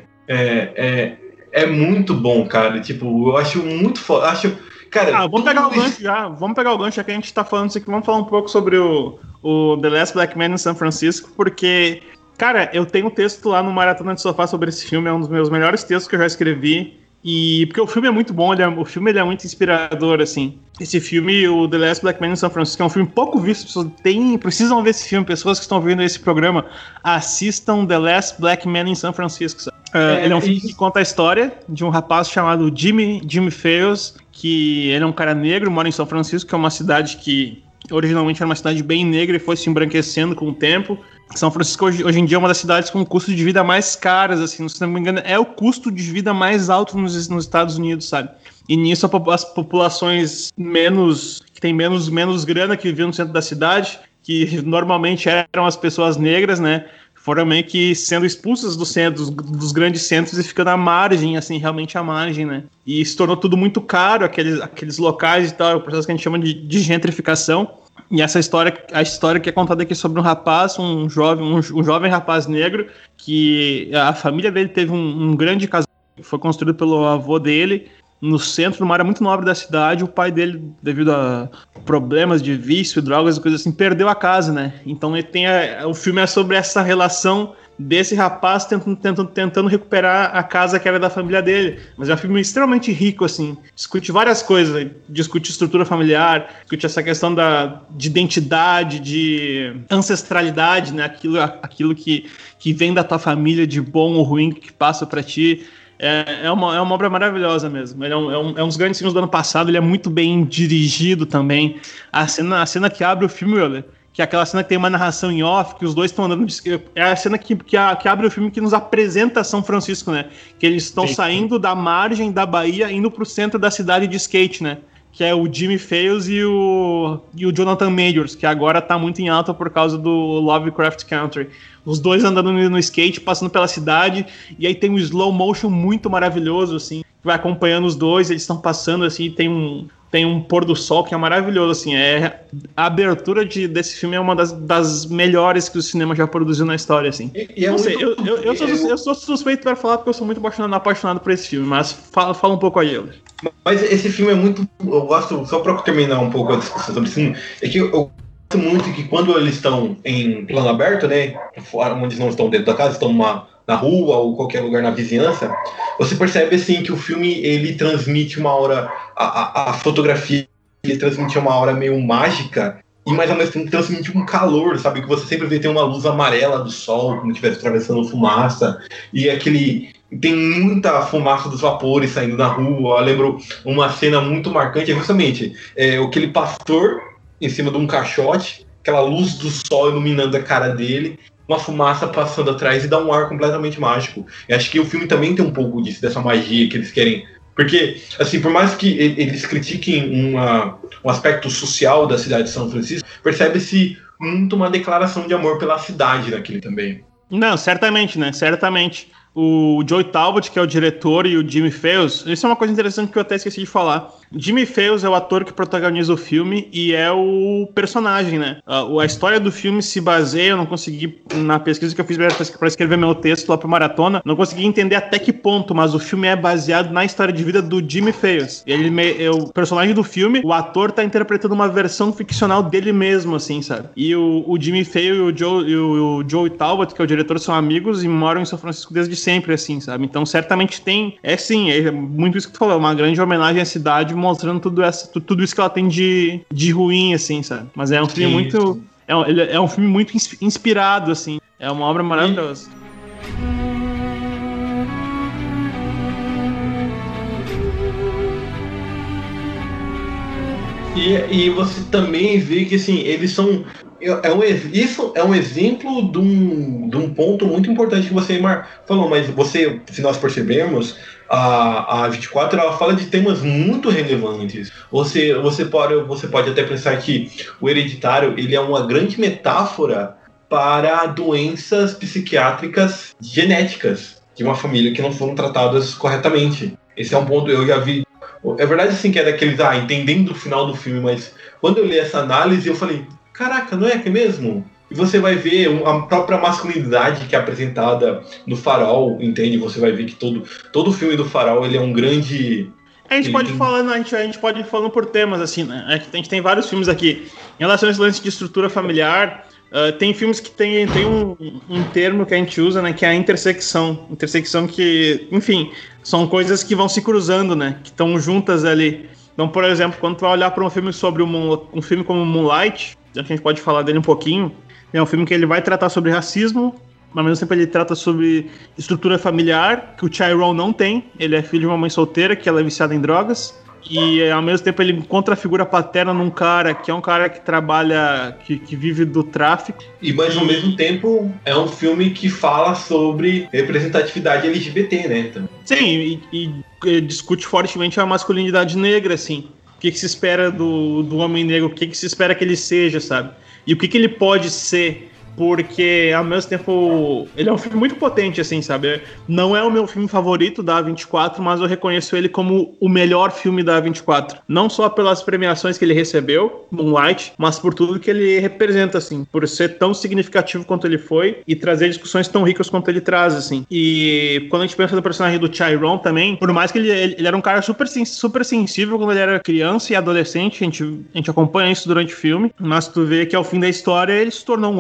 muito bom, cara. Tipo, eu acho muito foda. Cara, vamos pegar o gancho já. Vamos pegar o gancho, já que a gente tá falando isso aqui. Vamos falar um pouco sobre o The Last Black Man in San Francisco, porque, cara, eu tenho um texto lá no Maratona de Sofá sobre esse filme. É um dos meus melhores textos que eu já escrevi. E porque o filme é muito bom, o filme é muito inspirador, assim. Esse filme, o The Last Black Man in San Francisco, é um filme pouco visto, pessoas precisam ver esse filme, pessoas que estão vendo esse programa, assistam The Last Black Man in San Francisco. Ele é um filme que conta a história de um rapaz chamado Jimmy Fails, que ele é um cara negro, mora em São Francisco, que é uma cidade que originalmente era uma cidade bem negra e foi se embranquecendo com o tempo. São Francisco hoje em dia é uma das cidades com o custo de vida mais caras, assim, se não me engano, é o custo de vida mais alto nos Estados Unidos, sabe? E nisso as populações que tem menos grana, que viviam no centro da cidade, que normalmente eram as pessoas negras, né? Foram meio que sendo expulsas dos grandes centros e ficando à margem, assim, realmente à margem, né? E se tornou tudo muito caro, aqueles locais e tal, é o processo que a gente chama de gentrificação. E a história que é contada aqui sobre um rapaz, um jovem rapaz negro, que a família dele teve um grande casamento, que foi construído pelo avô dele, no centro, numa área muito nobre da cidade. O pai dele, devido a problemas de vício, drogas e coisas assim, perdeu a casa, né? Então o filme é sobre essa relação desse rapaz tentando recuperar a casa que era da família dele. Mas é um filme extremamente rico, assim. Discute várias coisas. Discute estrutura familiar, discute essa questão de identidade, de ancestralidade, né? Aquilo que vem da tua família de bom ou ruim que passa pra ti. É uma obra maravilhosa mesmo. Ele é um dos grandes filmes do ano passado, ele é muito bem dirigido também. A cena que abre o filme, que é aquela cena que tem uma narração em off, que os dois estão andando... É a cena que abre o filme, que nos apresenta São Francisco, né? Que eles estão saindo da margem da Bahia, indo pro centro da cidade de skate, né? Que é o Jimmy Fails e o Jonathan Majors, que agora tá muito em alta por causa do Lovecraft Country. Os dois andando no skate, passando pela cidade, e aí tem um slow motion muito maravilhoso, assim, que vai acompanhando os dois, eles estão passando, assim, tem um pôr do sol que é maravilhoso, assim, a abertura desse filme é uma das melhores que o cinema já produziu na história, assim. Não sei, eu sou suspeito para falar porque eu sou muito apaixonado por esse filme, mas fala um pouco aí, Euler. Mas esse filme é muito... Eu gosto, só para terminar um pouco a discussão sobre esse filme, é que eu gosto muito que quando eles estão em plano aberto, né, fora, onde eles não estão dentro da casa, estão na rua ou qualquer lugar na vizinhança, você percebe assim que o filme ele transmite uma aura, a fotografia ele transmite uma aura meio mágica, mas ao mesmo tempo transmite um calor, sabe, que você sempre vê tem uma luz amarela do sol, como se estivesse atravessando fumaça, e tem muita fumaça dos vapores saindo na rua. Eu lembro uma cena muito marcante, é justamente aquele pastor em cima de um caixote, aquela luz do sol iluminando a cara dele, uma fumaça passando atrás e dá um ar completamente mágico. Eu acho que o filme também tem um pouco disso, dessa magia que eles querem. Porque, assim, por mais que eles critiquem um aspecto social da cidade de São Francisco, percebe-se muito uma declaração de amor pela cidade naquele também. Não, certamente, né? Certamente. O Joey Talbot, que é o diretor, e o Jimmy Fails, isso é uma coisa interessante que eu até esqueci de falar. Jimmy Fails é o ator que protagoniza o filme e é o personagem, né? A história do filme se baseia, eu não consegui, na pesquisa que eu fiz para escrever meu texto lá pro Maratona, não consegui entender até que ponto, mas o filme é baseado na história de vida do Jimmy Fails. O personagem do filme, o ator tá interpretando uma versão ficcional dele mesmo, assim, sabe? E o Jimmy Fails e o Joey Talbot, que é o diretor, são amigos e moram em São Francisco desde sempre, assim, sabe? Então, certamente tem... É muito isso que tu falou, uma grande homenagem à cidade, mostrando tudo isso que ela tem de ruim, assim, sabe? Mas é um filme muito... É um filme muito inspirado, assim. É uma obra maravilhosa. E você também vê que, assim, eles são... Isso é um exemplo de um ponto muito importante que você falou, mas se nós percebermos, a 24 ela fala de temas muito relevantes. Você pode até pensar que o Hereditário ele é uma grande metáfora para doenças psiquiátricas genéticas de uma família que não foram tratadas corretamente. Esse é um ponto, eu já vi. É verdade assim que é daqueles, entendendo o final do filme, mas quando eu li essa análise eu falei, caraca, não é que é mesmo? E você vai ver a própria masculinidade que é apresentada no Farol, entende? Você vai ver que todo o filme do Farol ele é um grande... A gente pode ir falando por temas, assim, né? A gente tem vários filmes aqui. Em relação a esse lance de estrutura familiar, tem filmes que tem um termo que a gente usa, né? Que é a intersecção. Intersecção que, enfim, são coisas que vão se cruzando, né? Que estão juntas ali. Então, por exemplo, quando tu vai olhar para um filme sobre um filme como Moonlight, a gente pode falar dele um pouquinho, é um filme que ele vai tratar sobre racismo, mas ao mesmo tempo ele trata sobre estrutura familiar, que o Chiron não tem. Ele é filho de uma mãe solteira, que ela é viciada em drogas, e ao mesmo tempo ele encontra a figura paterna num cara, que é um cara que trabalha, que vive do tráfico. Mas ao mesmo tempo é um filme que fala sobre representatividade LGBT, né? Sim, e discute fortemente a masculinidade negra, assim. O que se espera do homem negro, o que se espera que ele seja, sabe? E o que ele pode ser, porque ao mesmo tempo ele é um filme muito potente, assim, sabe? Não é o meu filme favorito da A24, mas eu reconheço ele como o melhor filme da A24. Não só pelas premiações que ele recebeu, Moonlight, mas por tudo que ele representa, assim, por ser tão significativo quanto ele foi e trazer discussões tão ricas quanto ele traz, assim. E quando a gente pensa no personagem do Chiron também, por mais que ele era um cara super sensível quando ele era criança e adolescente, a gente acompanha isso durante o filme, mas tu vê que ao fim da história ele se tornou um homem negro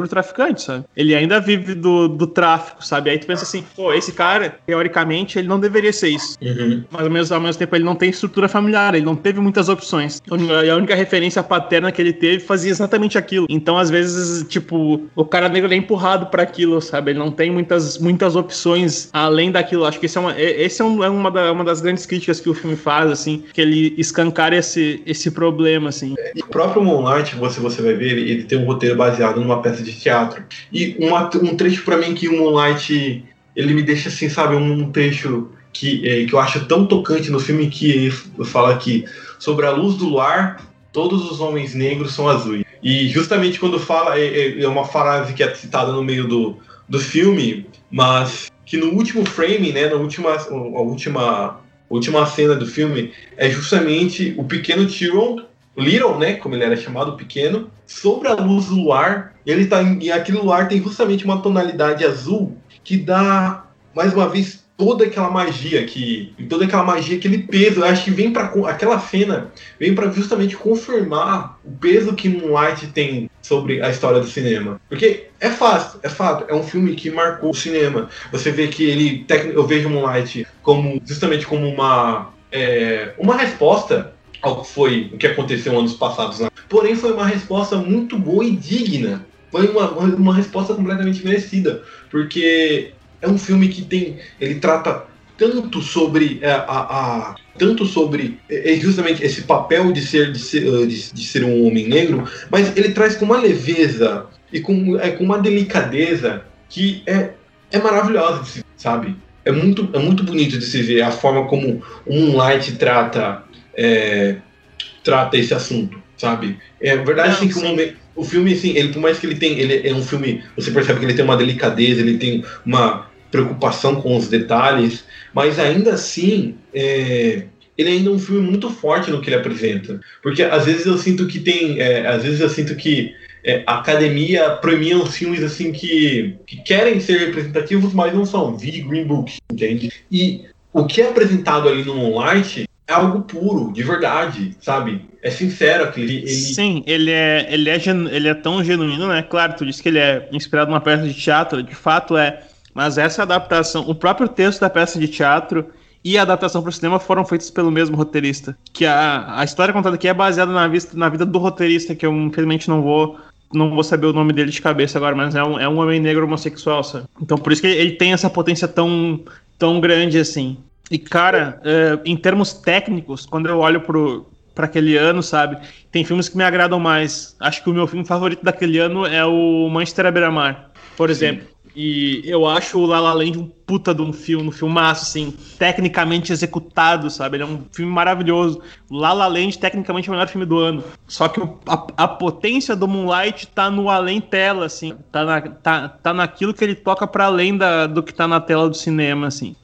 negro traficante, sabe? Ele ainda vive do tráfico, sabe? Aí tu pensa assim, pô, esse cara, teoricamente, ele não deveria ser isso. Mas ao mesmo tempo ele não tem estrutura familiar, ele não teve muitas opções. E a única referência paterna que ele teve fazia exatamente aquilo. Então, às vezes, tipo, o cara negro é empurrado pra aquilo, sabe? Ele não tem muitas opções além daquilo. Acho que esse é uma das grandes críticas que o filme faz, assim, que ele escancara esse problema, assim. E o próprio Moonlight, você vai ver, ele tem um roteiro baseado numa peça de teatro. E um trecho pra mim que o Moonlight, ele me deixa assim, sabe, um trecho que eu acho tão tocante no filme, que fala aqui, sobre a luz do luar, todos os homens negros são azuis. E justamente quando fala, é uma frase que é citada no meio do filme, mas que no último frame, né, na última cena do filme, é justamente o pequeno Tyrone, Little, né, como ele era chamado, pequeno, sobre a luz do luar, e aquele luar tem justamente uma tonalidade azul que dá, mais uma vez, toda aquela magia, aquele peso. Eu acho que vem para aquela cena, vem para justamente confirmar o peso que Moonlight tem sobre a história do cinema. Porque é fato, é um filme que marcou o cinema. Você vê que eu vejo Moonlight justamente como uma resposta ao que aconteceu anos passados, né? Porém, foi uma resposta muito boa e digna. Foi uma resposta completamente merecida, porque é um filme que ele trata tanto sobre justamente esse papel de ser um homem negro, mas ele traz com uma leveza e com uma delicadeza que é maravilhosa de se ver, sabe? É muito bonito de se ver a forma como o Moonlight trata esse assunto, sabe? É verdade, assim, que o filme, assim, por mais que ele é um filme, você percebe que ele tem uma delicadeza, ele tem uma preocupação com os detalhes, mas ainda assim, ele ainda é um filme muito forte no que ele apresenta. Porque às vezes eu sinto que a academia premia uns filmes assim que querem ser representativos, mas não são. Vi Green Book, entende? E o que é apresentado ali no Moonlight é algo puro, de verdade, sabe? É sincero aquele. Sim, ele é tão genuíno, né? Claro, tu disse que ele é inspirado numa peça de teatro, de fato é. Mas essa adaptação, o próprio texto da peça de teatro e a adaptação para o cinema foram feitos pelo mesmo roteirista. Que a história contada aqui é baseada na vida do roteirista, que eu infelizmente não vou saber o nome dele de cabeça agora, mas é um homem negro homossexual, sabe? Então por isso que ele tem essa potência tão grande assim. E cara, em termos técnicos, quando eu olho para aquele ano, sabe, tem filmes que me agradam mais. Acho que o meu filme favorito daquele ano é o Manchester à beira-mar, por exemplo. E eu acho o La La Land um puta de um filmaço, assim, tecnicamente executado, sabe? Ele é um filme maravilhoso. La La Land, tecnicamente, é o melhor filme do ano. Só que a potência do Moonlight tá no além tela, assim. Tá naquilo que ele toca pra além do que tá na tela do cinema, assim.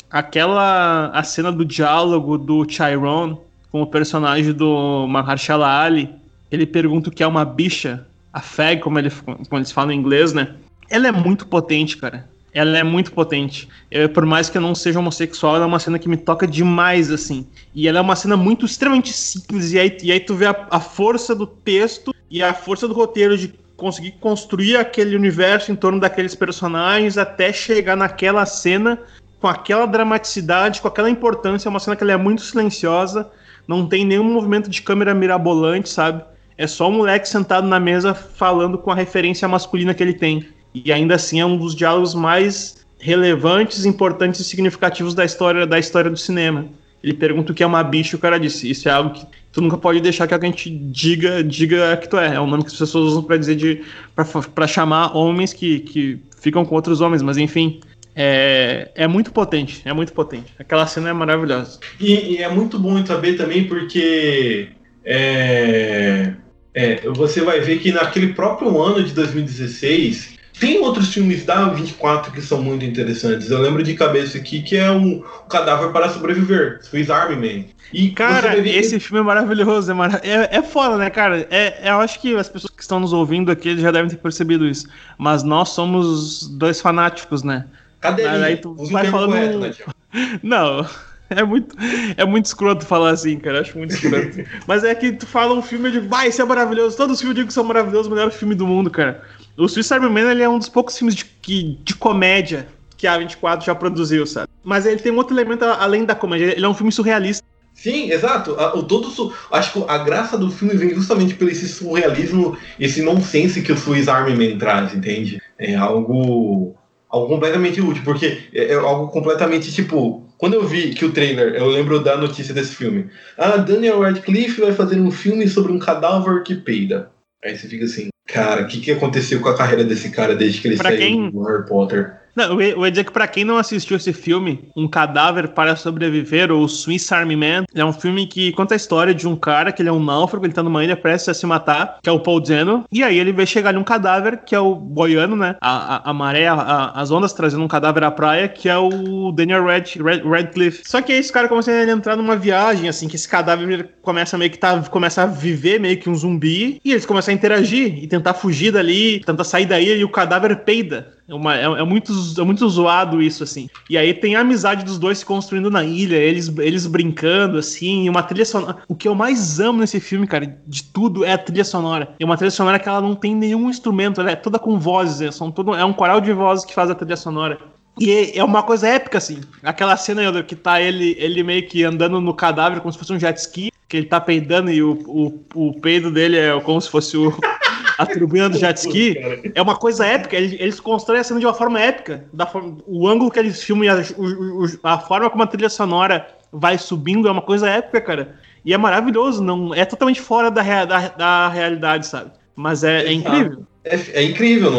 A cena do diálogo do Chiron com o personagem do Mahershala Ali, ele pergunta o que é uma bicha, a fag, como eles falam em inglês, né? Ela é muito potente, cara. Ela é muito potente. Por mais que eu não seja homossexual, ela é uma cena que me toca demais, assim. E ela é uma cena extremamente simples. E aí tu vê a força do texto e a força do roteiro de conseguir construir aquele universo em torno daqueles personagens até chegar naquela cena com aquela dramaticidade, com aquela importância. É uma cena que ela é muito silenciosa, não tem nenhum movimento de câmera mirabolante, sabe? É só um moleque sentado na mesa falando com a referência masculina que ele tem. E ainda assim é um dos diálogos mais relevantes, importantes e significativos da história do cinema. Ele pergunta o que é uma bicha e o cara disse: isso é algo que tu nunca pode deixar que alguém te diga que tu é. É um nome que as pessoas usam pra dizer pra chamar homens que ficam com outros homens, mas enfim. É muito potente, Aquela cena é maravilhosa. E é muito bom saber também porque você vai ver que naquele próprio ano de 2016 tem outros filmes da 24 que são muito interessantes. Eu lembro de cabeça aqui que é o Cadáver para Sobreviver, Swiss Army Man. E cara, esse filme é maravilhoso, é foda, né, cara? Eu acho que as pessoas que estão nos ouvindo aqui já devem ter percebido isso. Mas nós somos dois fanáticos, né? Cadeirinha, aí tu vai falando correto, né, não, é muito escroto falar assim, cara. Eu acho muito escroto. Mas é que tu fala um filme, eu digo, esse é maravilhoso. Todos os filmes eu digo que são maravilhosos, o melhor filme do mundo, cara. O Swiss Army Man, ele é um dos poucos filmes de comédia que a A24 já produziu, sabe? Mas ele tem um outro elemento além da comédia. Ele é um filme surrealista. Sim, exato. Acho que a graça do filme vem justamente por esse surrealismo, esse nonsense que o Swiss Army Man traz, entende? É algo completamente útil, porque é algo completamente, tipo... Quando eu vi que o trailer, eu lembro da notícia desse filme. Daniel Radcliffe vai fazer um filme sobre um cadáver que peida. Aí você fica assim, cara, o que aconteceu com a carreira desse cara desde que ele saiu do Harry Potter? Não, eu ia dizer que pra quem não assistiu esse filme, Um Cadáver para Sobreviver, ou Swiss Army Man, é um filme que conta a história de um cara que ele é um náufrago, ele tá numa ilha prestes a se matar, que é o Paul Dano, e aí ele vê chegar ali um cadáver, que é o boiano, né, a maré, as ondas trazendo um cadáver à praia, que é o Daniel Radcliffe. Só que aí esse cara começa a entrar numa viagem, assim, que esse cadáver começa começa a viver meio que um zumbi, e eles começam a interagir, e tentar fugir dali, tentar sair da ilha, e o cadáver peida. É muito zoado isso, assim. E aí tem a amizade dos dois se construindo na ilha, eles brincando, assim, e uma trilha sonora. O que eu mais amo nesse filme, cara, de tudo, é a trilha sonora. É uma trilha sonora que ela não tem nenhum instrumento, ela é toda com vozes, é um coral de vozes que faz a trilha sonora. E é uma coisa épica, assim. Aquela cena que tá ele meio que andando no cadáver como se fosse um jet ski, que ele tá peidando e o peido dele é como se fosse a turbina do jet ski. É uma coisa épica, eles constroem a cena de uma forma épica. O ângulo que eles filmam e a forma como a trilha sonora vai subindo é uma coisa épica, cara. E é maravilhoso, não é totalmente fora da realidade, sabe? Mas é incrível. É incrível,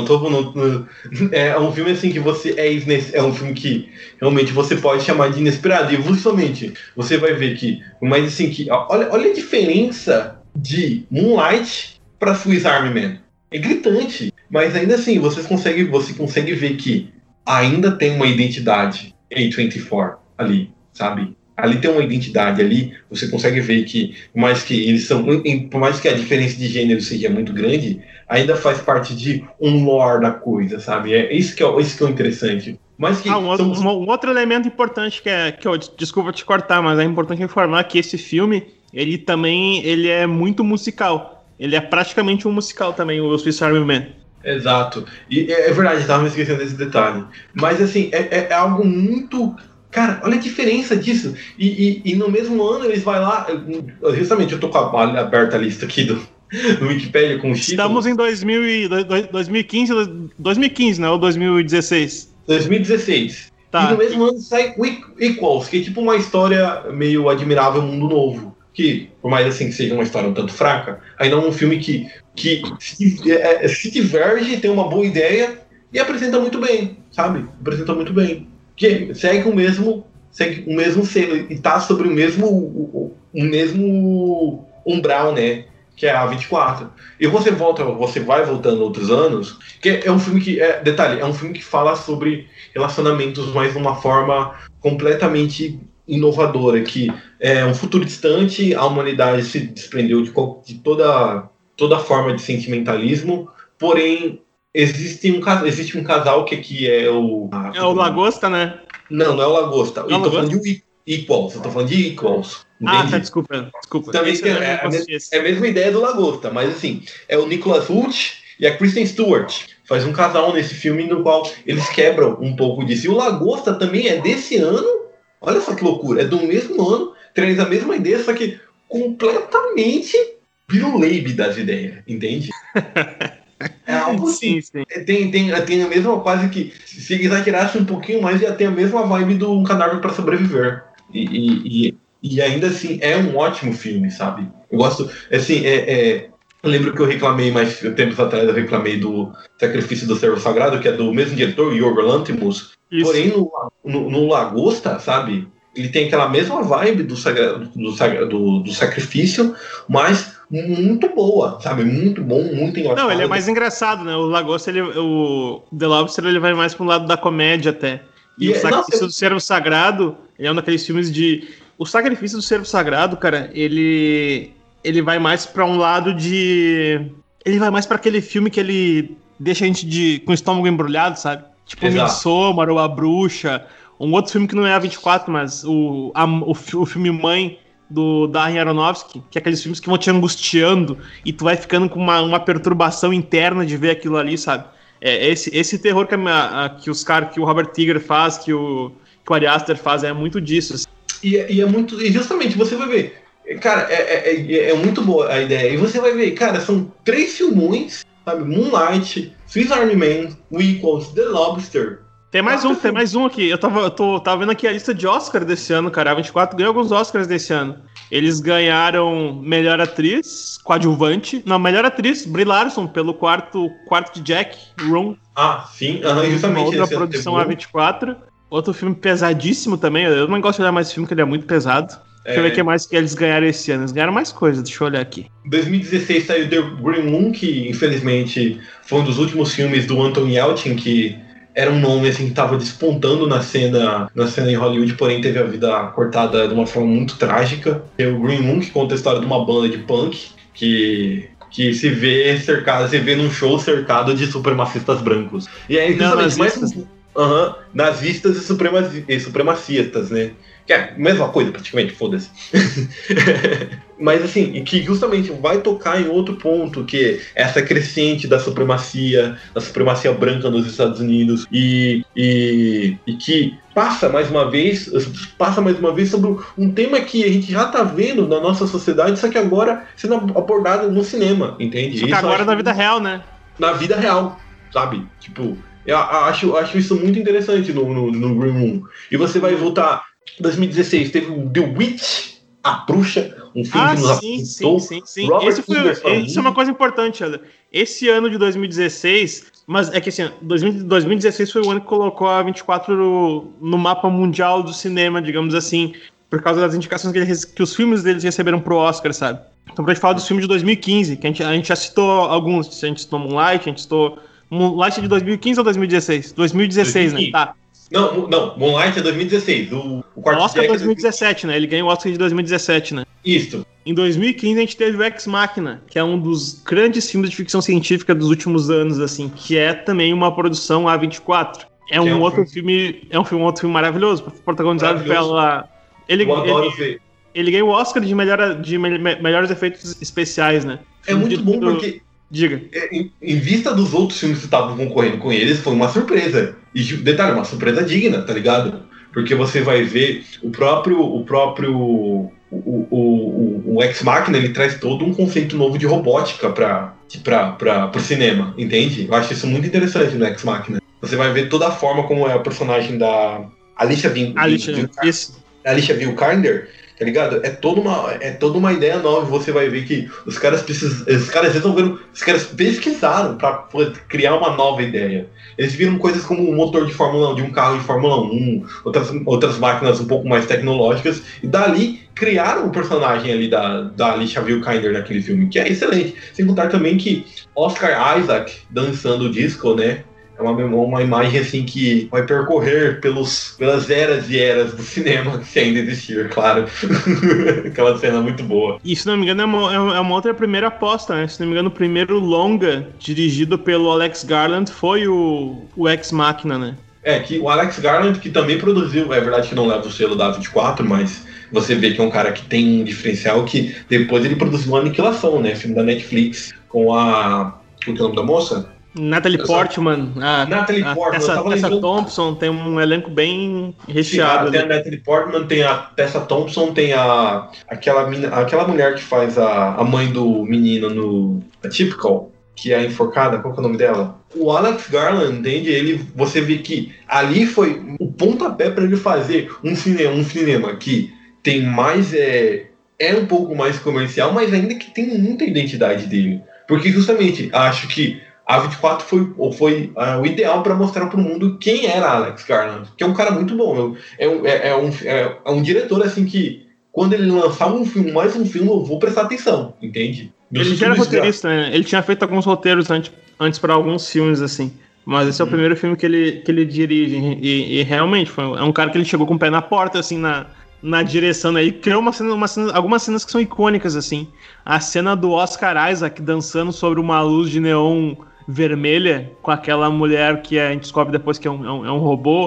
é um filme assim que é um filme que realmente você pode chamar de inesperado. E justamente você vai ver que, mas assim, olha a diferença de Moonlight para Swiss Army Man. É gritante, mas ainda assim você consegue ver que ainda tem uma identidade A24 ali, sabe? Ali tem uma identidade, ali você consegue ver que, por mais que a diferença de gênero seja muito grande, ainda faz parte de um lore da coisa, sabe? É isso que é o interessante. Mas que um outro elemento importante que eu desculpa te cortar, mas é importante informar que esse filme, ele é muito musical. Ele é praticamente um musical também, o Swiss Army Man. Exato. E é verdade, estava me esquecendo desse detalhe. Mas assim, é algo muito... Cara, olha a diferença disso. E no mesmo ano eles vão lá... Justamente, eu tô com a aberta a lista aqui do Wikipedia com o título. Estamos em 2015, né? Ou 2016? 2016. Tá. E no mesmo ano sai Equals, que é tipo uma história meio admirável, Mundo Novo. Que, por mais assim que seja uma história um tanto fraca, ainda é um filme que se diverge, tem uma boa ideia e apresenta muito bem, sabe? Apresenta muito bem. Que segue o mesmo selo e tá sobre o mesmo umbral, né? Que é a A24. E você vai voltando outros anos, que é um filme é um filme que fala sobre relacionamentos, mas de uma forma completamente inovadora, que é um futuro distante, a humanidade se desprendeu de toda forma de sentimentalismo, porém existe um casal que é o... É o Lagosta, né? Não é o Lagosta. Eu tô falando de Equals, entende? Tá, desculpa. Também é a mesma ideia do Lagosta, mas assim, é o Nicholas Hoult e a Kristen Stewart. Faz um casal nesse filme no qual eles quebram um pouco disso. E o Lagosta também é desse ano. Olha só que loucura, é do mesmo ano, traz a mesma ideia, só que completamente biruleibe das ideias, entende? É algo assim. Sim. Tem a mesma, quase que, se exagerasse um pouquinho mais, já tem a mesma vibe do Um Cadáver para Sobreviver. E ainda assim, é um ótimo filme, sabe? Eu gosto, assim, eu lembro que eu reclamei mais tempos atrás, do Sacrifício do Servo Sagrado, que é do mesmo diretor, Yorgos Lanthimos. Porém, no Lagosta, sabe? Ele tem aquela mesma vibe do sacrifício, mas muito boa, sabe? Muito bom, muito engraçado. Não, ele é mais engraçado, né? O Lagosta, o The Lobster, ele vai mais para um lado da comédia até. E o Sacrifício do Servo Sagrado, ele é um daqueles filmes de... O Sacrifício do Servo Sagrado, cara, ele vai mais para um lado de... Ele vai mais para aquele filme que ele deixa a gente com o estômago embrulhado, sabe? Tipo Midsommar ou A Bruxa. Um outro filme que não é A24, mas o filme Mãe do Darren Aronofsky, que é aqueles filmes que vão te angustiando e tu vai ficando com uma perturbação interna de ver aquilo ali, sabe? Esse terror que os caras, que o Robert Eggers faz, que o Ari Aster faz, é muito disso. Assim. E é muito. E justamente você vai ver. Cara, é muito boa a ideia. E você vai ver, cara, são 3 filmões, sabe? Moonlight, Swiss Army Man, Equals, The Lobster. Tem mais um aqui. Eu tava vendo aqui a lista de Oscar desse ano, cara. A 24 ganhou alguns Oscars desse ano. Eles ganharam melhor atriz, coadjuvante. Não, melhor atriz, Brie Larson, pelo quarto de Jack, Room. Ah, sim. Justamente. Outra produção A24. Outro filme pesadíssimo também. Eu não gosto de olhar mais esse filme, porque ele é muito pesado. Deixa eu ver o que mais que eles ganharam esse ano. Eles ganharam mais coisas, deixa eu olhar aqui. Em 2016 saiu The Green Room, que infelizmente foi um dos últimos filmes do Anton Yelchin, que era um nome assim, que estava despontando na cena em Hollywood, porém teve a vida cortada de uma forma muito trágica. Tem o Green Room, que conta a história de uma banda de punk que se vê num show cercado de supremacistas brancos. E aí, justamente, nazistas e supremacistas, né? Que é a mesma coisa, praticamente, foda-se. Mas assim, e que justamente vai tocar em outro ponto, que é essa crescente da supremacia branca nos Estados Unidos e que passa mais uma vez sobre um tema que a gente já tá vendo na nossa sociedade, só que agora sendo abordado no cinema, entende? Só que agora na vida real, né? Na vida real, sabe? Tipo, eu acho isso muito interessante no Green Room. E você vai voltar... 2016 teve o The Witch, A Bruxa, um filme que nos apresentou. Sim. Isso é uma coisa importante, Helder. Esse ano de 2016, mas é que assim, 2016 foi o ano que colocou a 24 no mapa mundial do cinema, digamos assim, por causa das indicações que os filmes deles receberam pro Oscar, sabe? Então pra gente falar dos filmes de 2015, que a gente já citou alguns, a gente citou Moonlight, Moonlight de 2015 ou 2016? 2016, né? Tá. Não, Moonlight é 2016. O Oscar é 2017, né? Ele ganhou o Oscar de 2017, né? Isso. Em 2015 a gente teve o Ex Machina, que é um dos grandes filmes de ficção científica dos últimos anos, assim, que é também uma produção A24. É um outro filme maravilhoso, protagonizado pela... Eu adoro ver. Ele ganhou o Oscar de melhores efeitos especiais, né? É muito bom porque... Diga. Em vista dos outros filmes que estavam concorrendo com eles, foi uma surpresa. E detalhe, uma surpresa digna, tá ligado? Porque você vai ver o Ex Machina, ele traz todo um conceito novo de robótica pro cinema, entende? Eu acho isso muito interessante no Ex Machina. Você vai ver toda a forma como é a personagem da Alicia Vikander, tá ligado? É toda uma ideia nova. Você vai ver que os caras pesquisaram pra criar uma nova ideia. Eles viram coisas como um motor de um carro de Fórmula 1, outras máquinas um pouco mais tecnológicas, e dali criaram o personagem ali da Alicia Vikander naquele filme, que é excelente. Sem contar também que Oscar Isaac dançando o disco, né? É uma imagem assim que vai percorrer pelas eras e eras do cinema, se ainda existir, claro. Aquela cena muito boa. E se não me engano é uma outra primeira aposta, né? Se não me engano o primeiro longa dirigido pelo Alex Garland foi o Ex Machina, né? Que o Alex Garland, que também produziu, é verdade que não leva o selo da A24, mas você vê que é um cara que tem um diferencial, que depois ele produziu Aniquilação, né? Filme da Netflix com a... Qual que é o nome da moça? Natalie Portman, Tessa Thompson, tem um elenco bem recheado. Tem a Natalie Portman, tem a Tessa Thompson, tem aquela mulher que faz a mãe do menino no Atypical, que é a enforcada, qual que é o nome dela? O Alex Garland, entende? Você vê que ali foi o pontapé para ele fazer um cinema que tem mais... É um pouco mais comercial, mas ainda que tem muita identidade dele. Porque justamente, acho que a 24 foi o ideal para mostrar para o mundo quem era Alex Garland, que é um cara muito bom. É um diretor assim que, quando ele lançar mais um filme, eu vou prestar atenção, entende? Ele já era roteirista, né? Ele tinha feito alguns roteiros antes para alguns filmes, assim. Mas esse é o primeiro filme que ele dirige. E realmente, é um cara que ele chegou com o pé na porta, assim, na direção, né? Ele criou algumas cenas que são icônicas, assim. A cena do Oscar Isaac dançando sobre uma luz de neon vermelha com aquela mulher que a gente descobre depois que é um robô.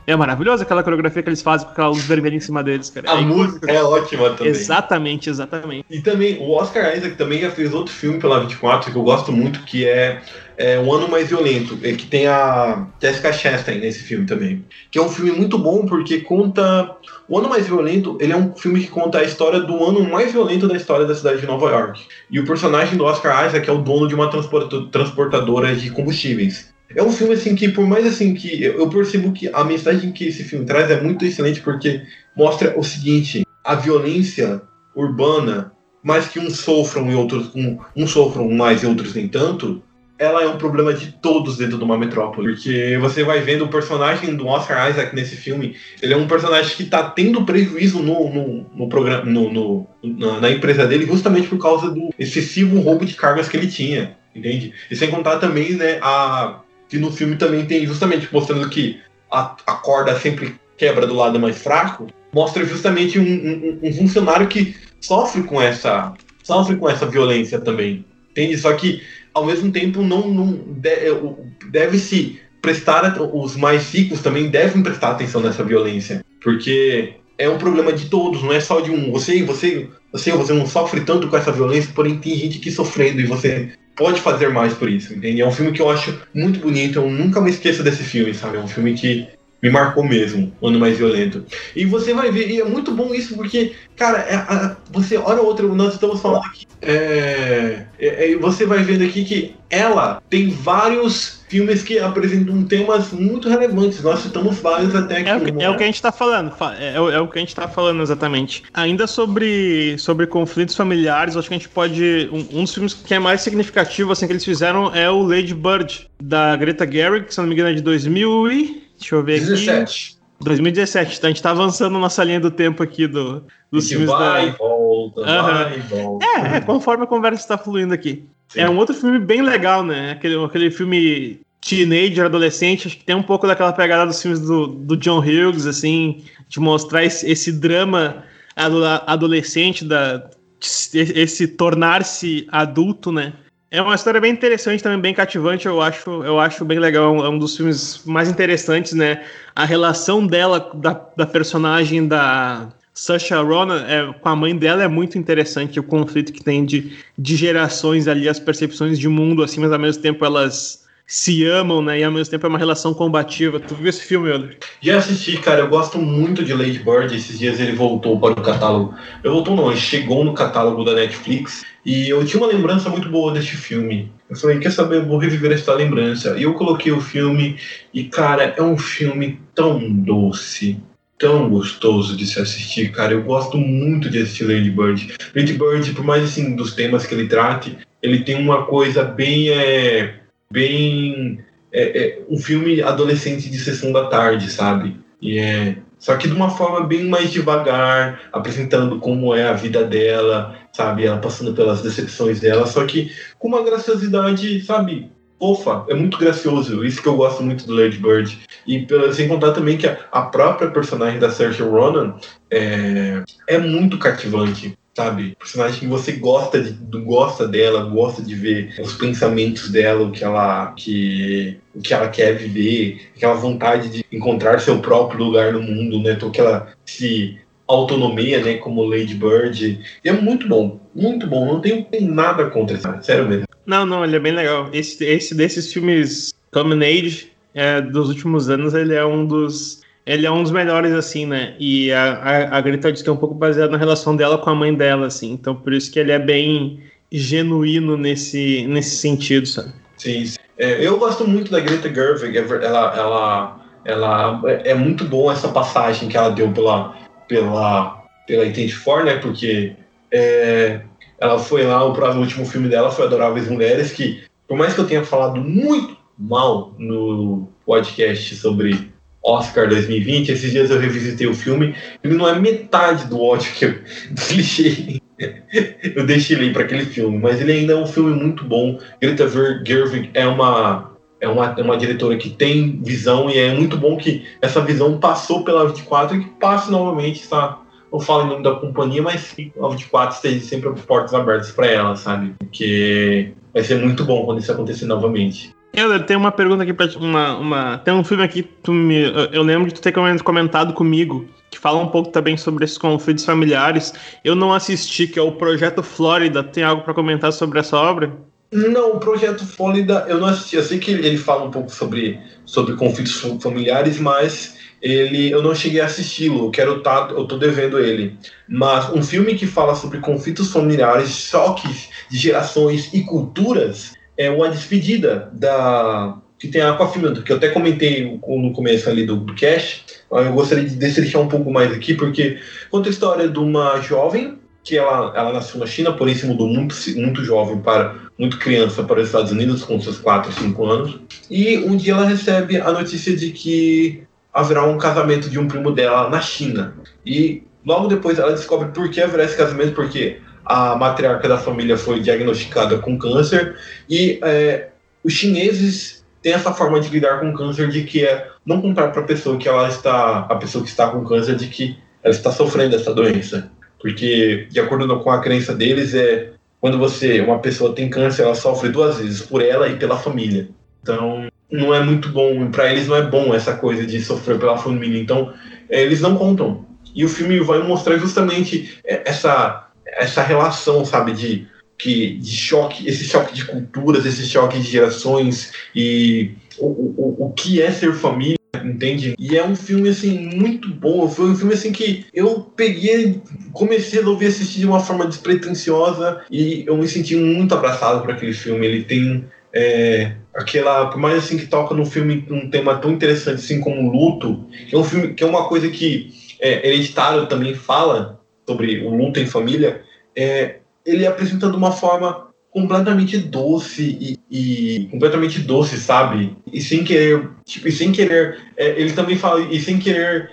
É maravilhoso aquela coreografia que eles fazem com aquela luz vermelha em cima deles, cara. A música é ótima também. Exatamente. E também, o Oscar Isaac também já fez outro filme pela 24, que eu gosto muito, que é O Ano Mais Violento, que tem a Jessica Chastain nesse filme também. Que é um filme muito bom, porque conta... O Ano Mais Violento, ele é um filme que conta a história do ano mais violento da história da cidade de Nova York. E o personagem do Oscar Isaac é o dono de uma transportadora de combustíveis. É um filme, assim, que por mais, assim, que eu percebo que a mensagem que esse filme traz é muito excelente, porque mostra o seguinte: a violência urbana, mais que uns sofram e outros uns sofram mais e outros nem tanto, ela é um problema de todos dentro de uma metrópole. Porque você vai vendo o personagem do Oscar Isaac nesse filme, ele é um personagem que está tendo prejuízo no programa, na empresa dele, justamente por causa do excessivo roubo de cargas que ele tinha, entende? E sem contar também, né, que no filme também tem justamente mostrando que a corda sempre quebra do lado mais fraco, mostra justamente um funcionário que sofre com essa violência também, entende? Só que ao mesmo tempo não deve-se prestar, os mais ricos também devem prestar atenção nessa violência, porque é um problema de todos, não é só de um. Você não sofre tanto com essa violência, porém tem gente aqui sofrendo e você pode fazer mais por isso, entende? É um filme que eu acho muito bonito, eu nunca me esqueço desse filme, sabe? É um filme que me marcou mesmo, O Ano Mais Violento. E você vai ver, e é muito bom isso, porque, cara, você, hora ou outra, nós estamos falando aqui, você vai vendo aqui que ela tem vários filmes que apresentam temas muito relevantes. Nós citamos vários até aqui. É o que a gente tá falando, é o que a gente tá falando exatamente. Ainda sobre conflitos familiares, acho que a gente pode... Um dos filmes que é mais significativo, assim, que eles fizeram é o Lady Bird, da Greta Gerwig, que se não me engano é de 2000 e... Deixa eu ver 17. 2017, então a gente tá avançando nossa linha do tempo aqui dos filmes vai e volta, vai e volta. Conforme a conversa está fluindo aqui. Sim. É um outro filme bem legal, né? Aquele filme teenager, adolescente, acho que tem um pouco daquela pegada dos filmes do John Hughes, assim, de mostrar esse drama adolescente, esse tornar-se adulto, né? É uma história bem interessante, também bem cativante, eu acho bem legal, é um dos filmes mais interessantes, né? A relação dela, da personagem da Saoirse Ronan, com a mãe dela é muito interessante, o conflito que tem de gerações ali, as percepções de mundo, assim, mas ao mesmo tempo elas se amam, né? E ao mesmo tempo é uma relação combativa. Tu viu esse filme, Euler? Já assisti, cara. Eu gosto muito de Lady Bird. Esses dias ele voltou para o catálogo. Ele chegou no catálogo da Netflix. E eu tinha uma lembrança muito boa deste filme. Eu falei, quer saber? Eu vou reviver essa lembrança. E eu coloquei o filme. E, cara, é um filme tão doce, tão gostoso de se assistir, cara. Eu gosto muito de assistir Lady Bird. Lady Bird, por mais, assim, dos temas que ele trate, ele tem uma coisa bem um filme adolescente de sessão da tarde, sabe? Só que de uma forma bem mais devagar, apresentando como é a vida dela, sabe? Ela passando pelas decepções dela, só que com uma graciosidade, sabe? Fofa, é muito gracioso. Isso que eu gosto muito do Lady Bird. E sem contar também que a própria personagem da Saoirse Ronan é muito cativante, sabe? Personagem que você gosta dela, gosta de ver os pensamentos dela, o que ela quer viver, aquela vontade de encontrar seu próprio lugar no mundo, né? Então, aquela autonomia, né? Como Lady Bird. E é muito bom, não tenho nada contra isso, sério mesmo. Não, ele é bem legal. Esse desses filmes Coming Age dos últimos anos, ele é um dos melhores, assim, né? E a Greta diz que é um pouco baseado na relação dela com a mãe dela, assim. Então, por isso que ele é bem genuíno nesse sentido, sabe? Sim. Eu gosto muito da Greta Gerwig. Ela é muito bom essa passagem que ela deu pela A24, né? Porque ela foi lá, o último filme dela foi Adoráveis Mulheres, que, por mais que eu tenha falado muito mal no podcast sobre Oscar 2020, esses dias eu revisitei o filme, ele não é metade do ódio que eu deixei para aquele filme, mas ele ainda é um filme muito bom. Greta Gerwig é uma diretora que tem visão, e é muito bom que essa visão passou pela 24 e que passe novamente, tá? Não falo em nome da companhia, mas que a 24 esteja sempre portas abertas para ela, sabe? Porque vai ser muito bom quando isso acontecer novamente. Eu tenho uma pergunta aqui pra ti. Tem um filme aqui que eu lembro de tu ter comentado comigo, que fala um pouco também sobre esses conflitos familiares. Eu não assisti, que é o Projeto Flórida. Tem algo pra comentar sobre essa obra? Não, o Projeto Flórida eu não assisti. Eu sei que ele fala um pouco sobre conflitos familiares, mas eu não cheguei a assisti-lo. Eu tô devendo ele. Mas um filme que fala sobre conflitos familiares, choques de gerações e culturas é A Despedida, que tem a Aquafina, que eu até comentei no começo ali do cast. Eu gostaria de destrinchar um pouco mais aqui, porque conta a história de uma jovem que ela nasceu na China, porém se mudou muito jovem, muito criança, para os Estados Unidos, com seus 4, 5 anos. E um dia ela recebe a notícia de que haverá um casamento de um primo dela na China. E logo depois ela descobre por que haverá esse casamento, porque a matriarca da família foi diagnosticada com câncer, e os chineses têm essa forma de lidar com câncer, de que é não contar para a pessoa que está com câncer, de que ela está sofrendo essa doença. Porque, de acordo com a crença deles, quando uma pessoa tem câncer, ela sofre 2 vezes, por ela e pela família. Então, não é muito bom, para eles não é bom essa coisa de sofrer pela família. Então, eles não contam. E o filme vai mostrar justamente essa relação, sabe, de choque, esse choque de culturas, esse choque de gerações, e o que é ser família, entende? E é um filme, assim, muito bom. Foi um filme, assim, que eu comecei a resolver assistir de uma forma despretensiosa, e eu me senti muito abraçado por aquele filme. Ele tem por mais assim que toca no filme um tema tão interessante assim como o luto, que é um filme, que é uma coisa que Hereditário também fala sobre o luto em família. Ele apresenta de uma forma completamente doce e completamente doce, sabe? E sem querer, ele também fala, e sem querer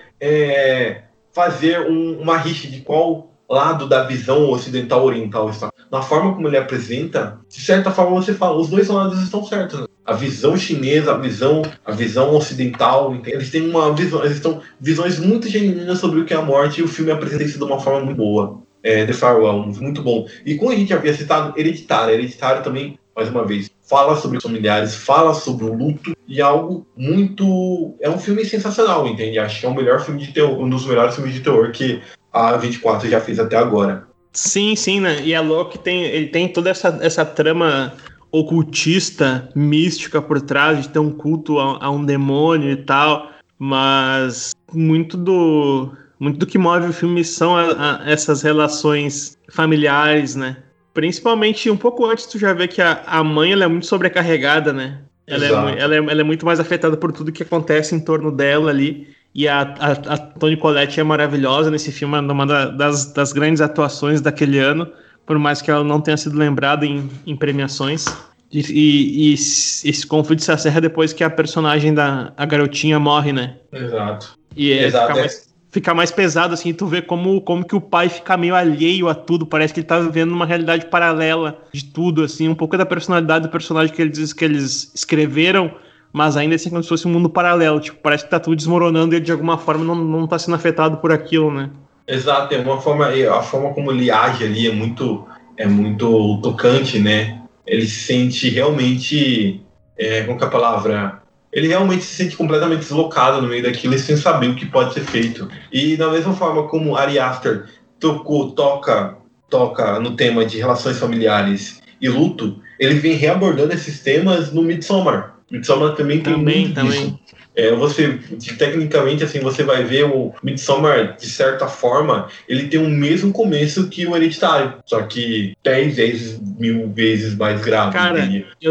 fazer uma rixa de qual lado da visão ocidental ou oriental está. Na forma como ele apresenta, de certa forma você fala, os dois lados estão certos, né? A visão chinesa, a visão ocidental, eles têm visões muito genuínas sobre o que é a morte, e o filme apresenta isso de uma forma muito boa. The Farewell, muito bom. E como a gente havia citado, Hereditário também, mais uma vez, fala sobre os familiares, fala sobre o luto, e é um filme sensacional, entende? Acho que é o melhor filme de terror, um dos melhores filmes de terror que a 24 já fez até agora. Sim, né? E é louco que ele tem toda essa trama ocultista, mística por trás, de ter um culto a um demônio e tal, mas muito do que move o filme são essas relações familiares, né? Principalmente um pouco antes, tu já vê que a mãe ela é muito sobrecarregada, né? Ela é muito mais afetada por tudo que acontece em torno dela ali. E a Toni Collette é maravilhosa nesse filme, uma das grandes atuações daquele ano, por mais que ela não tenha sido lembrada em premiações. E esse conflito se acerra depois que a personagem a garotinha morre, né? Exato. E fica mais pesado, assim, tu vê como que o pai fica meio alheio a tudo, parece que ele tá vivendo uma realidade paralela de tudo, assim, um pouco da personalidade do personagem que eles escreveram, mas ainda assim como se fosse um mundo paralelo, tipo, parece que tá tudo desmoronando e ele de alguma forma não tá sendo afetado por aquilo, né? Exato, a forma como ele age ali é muito tocante, né? Ele se sente realmente, como que é a palavra? Ele realmente se sente completamente deslocado no meio daquilo e sem saber o que pode ser feito. E da mesma forma como Ari Aster toca no tema de relações familiares e luto, ele vem reabordando esses temas no Midsommar. Midsommar também tem muito disso. Tecnicamente, assim, você vai ver o Midsommar, de certa forma, ele tem o mesmo começo que o Hereditário, só que 10 vezes, 1000 vezes mais grave. Cara, eu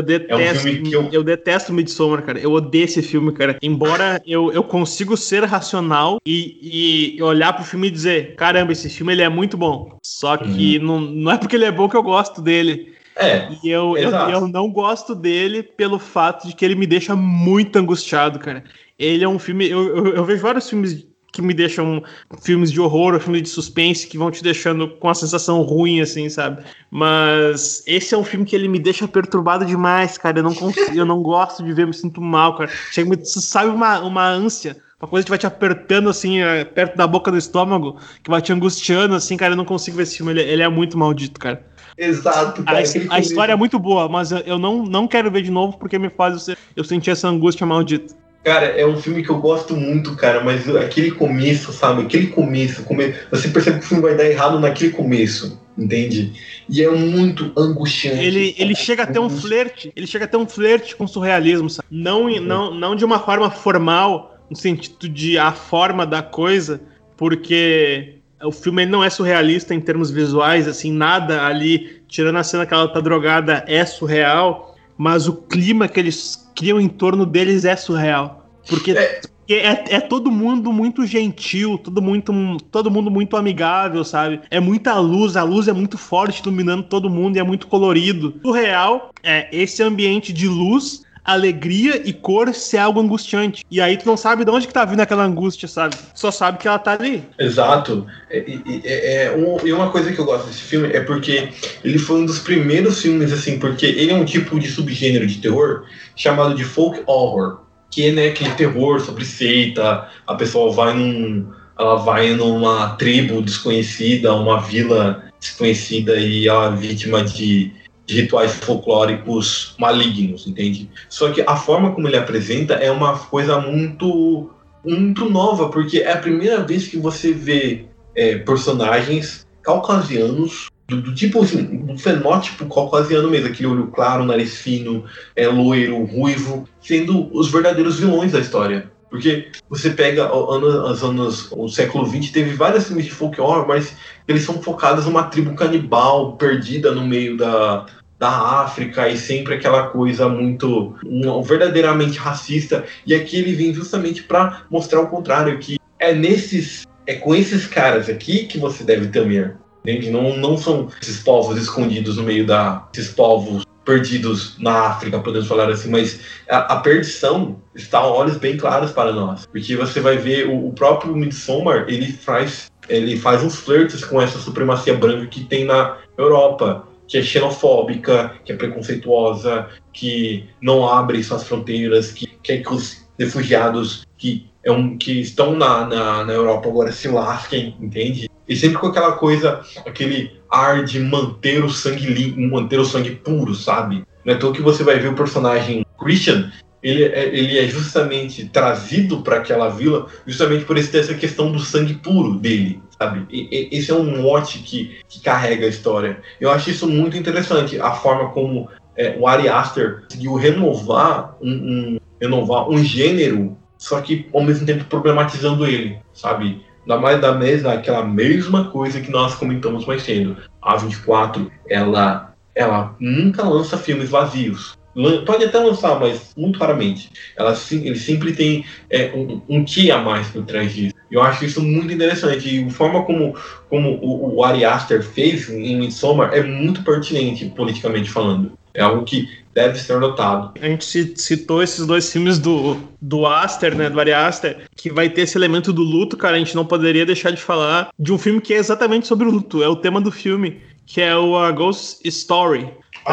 detesto Midsommar, cara. Eu odeio esse filme, cara. Embora eu consigo ser racional e olhar pro filme e dizer, caramba, esse filme ele é muito bom. Só que não é porque ele é bom que eu gosto dele. E eu não gosto dele pelo fato de que ele me deixa muito angustiado, cara. Ele é um filme... Eu vejo vários filmes que me deixam... Filmes de horror ou filmes de suspense que vão te deixando com uma sensação ruim, assim, sabe? Mas esse é um filme que ele me deixa perturbado demais, cara. Eu não gosto de ver, me sinto mal, cara. Sabe uma ânsia? Uma coisa que vai te apertando, assim, perto da boca do estômago, que vai te angustiando, assim, cara. Eu não consigo ver esse filme. Ele é muito maldito, cara. Exato, cara. A história é muito boa, mas eu não quero ver de novo porque me faz eu sentir essa angústia maldita. Cara, é um filme que eu gosto muito, cara, mas aquele começo, sabe? Aquele começo, você percebe que o filme vai dar errado naquele começo, entende? E é muito angustiante. Ele chega a ter um flerte com o surrealismo, sabe? Não de uma forma formal, no sentido de a forma da coisa, porque o filme ele não é surrealista em termos visuais, assim, nada ali, tirando a cena que ela tá drogada, é surreal, mas o clima que eles criam em torno deles é surreal. Porque é todo mundo muito gentil, todo mundo muito amigável, sabe? É muita luz, a luz é muito forte, iluminando todo mundo e é muito colorido. Surreal é esse ambiente de luz, alegria e cor ser algo angustiante. E aí tu não sabe de onde que tá vindo aquela angústia, sabe? Só sabe que ela tá ali. Exato. E uma coisa que eu gosto desse filme é porque ele foi um dos primeiros filmes, assim, porque ele é um tipo de subgênero de terror chamado de folk horror, que é, né, aquele terror sobre seita, a pessoa ela vai numa tribo desconhecida, uma vila desconhecida e ela é vítima de rituais folclóricos malignos, entende? Só que a forma como ele apresenta é uma coisa muito, muito nova, porque é a primeira vez que você vê personagens caucasianos, do tipo assim, do fenótipo caucasiano mesmo, aquele olho claro, nariz fino, loiro, ruivo, sendo os verdadeiros vilões da história. Porque você pega o século XX, teve vários filmes de folk horror, mas eles são focados numa tribo canibal, perdida no meio da África, e sempre aquela coisa muito, verdadeiramente racista. E aqui ele vem justamente para mostrar o contrário, que é com esses caras aqui que você deve temer. Entende? Não são esses povos escondidos no meio esses povos perdidos na África, podemos falar assim, mas a perdição está a olhos bem claros para nós, porque você vai ver o próprio Midsommar, ele faz uns flirts com essa supremacia branca que tem na Europa, que é xenofóbica, que é preconceituosa, que não abre suas fronteiras, que quer que os refugiados que estão na Europa agora se lasquem, entende? E sempre com aquela coisa, aquele ar de manter o sangue limpo, manter o sangue puro, sabe? Não é tão que você vai ver o personagem Christian, ele é justamente trazido para aquela vila justamente por essa questão do sangue puro dele, sabe? Esse é um mote que carrega a história. Eu acho isso muito interessante, a forma como o Ari Aster conseguiu renovar um gênero, só que ao mesmo tempo problematizando ele, sabe? Aquela mesma coisa que nós comentamos mais cedo. A A24, ela nunca lança filmes vazios. Pode até lançar, mas muito raramente. Ele sempre tem um quê a mais por trás disso. Eu acho isso muito interessante. E a forma como o Ari Aster fez em Midsommar é muito pertinente, politicamente falando. É algo que deve ser notado. A gente citou esses dois filmes do Aster, né, do Ari Aster, que vai ter esse elemento do luto, cara. A gente não poderia deixar de falar de um filme que é exatamente sobre o luto. É o tema do filme, que é o A Ghost Story.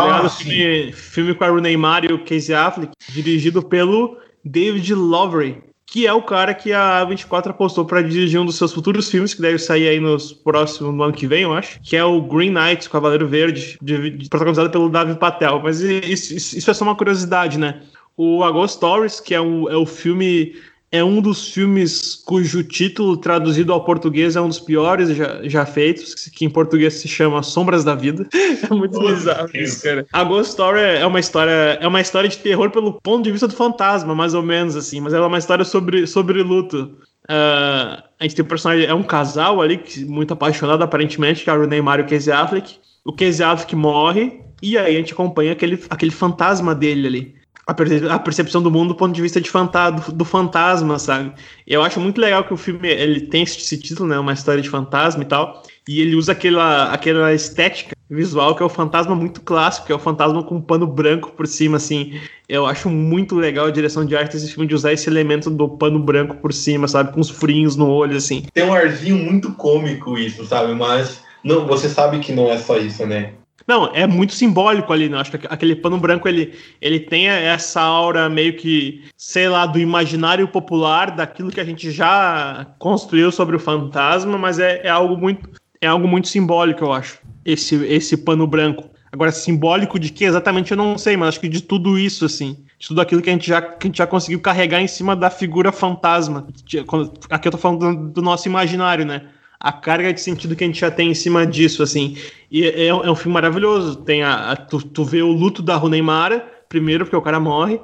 Filme com a Rooney Mara e o Casey Affleck, dirigido pelo David Lowery, que é o cara que a A24 apostou para dirigir um dos seus futuros filmes, que deve sair aí no ano que vem, eu acho, que é o Green Knight, Cavaleiro Verde, protagonizado pelo Dev Patel. Mas isso é só uma curiosidade, né? O A Ghost Stories, que é o filme... É um dos filmes cujo título traduzido ao português é um dos piores já feitos, que em português se chama Sombras da Vida. É muito bizarro isso, cara. A Ghost Story é uma história de terror pelo ponto de vista do fantasma, mais ou menos, assim, mas ela é uma história sobre luto. A gente tem um personagem, é um casal ali, muito apaixonado aparentemente, que é o Rooney Mara e o Casey Affleck. O Casey Affleck morre, e aí a gente acompanha aquele fantasma dele ali. A percepção do mundo do ponto de vista do fantasma, sabe? E eu acho muito legal que o filme ele tem esse título, né? Uma história de fantasma e tal. E ele usa aquela estética visual que é o fantasma muito clássico, que é o fantasma com um pano branco por cima, assim. Eu acho muito legal a direção de arte desse filme de usar esse elemento do pano branco por cima, sabe? Com os furinhos no olho, assim. Tem um arzinho muito cômico isso, sabe? Mas não, você sabe que não é só isso, né? Não, é muito simbólico ali, né? Acho que aquele pano branco, ele tem essa aura meio que, sei lá, do imaginário popular, daquilo que a gente já construiu sobre o fantasma, mas é algo muito simbólico, eu acho. esse pano branco. Agora, simbólico de que exatamente eu não sei, mas acho que de tudo isso, assim, de tudo aquilo que a gente já conseguiu carregar em cima da figura fantasma. Aqui eu tô falando do nosso imaginário, né? A carga de sentido que a gente já tem em cima disso, assim. E é um filme maravilhoso. Tem tu vê o luto da Runeimara, primeiro, porque o cara morre.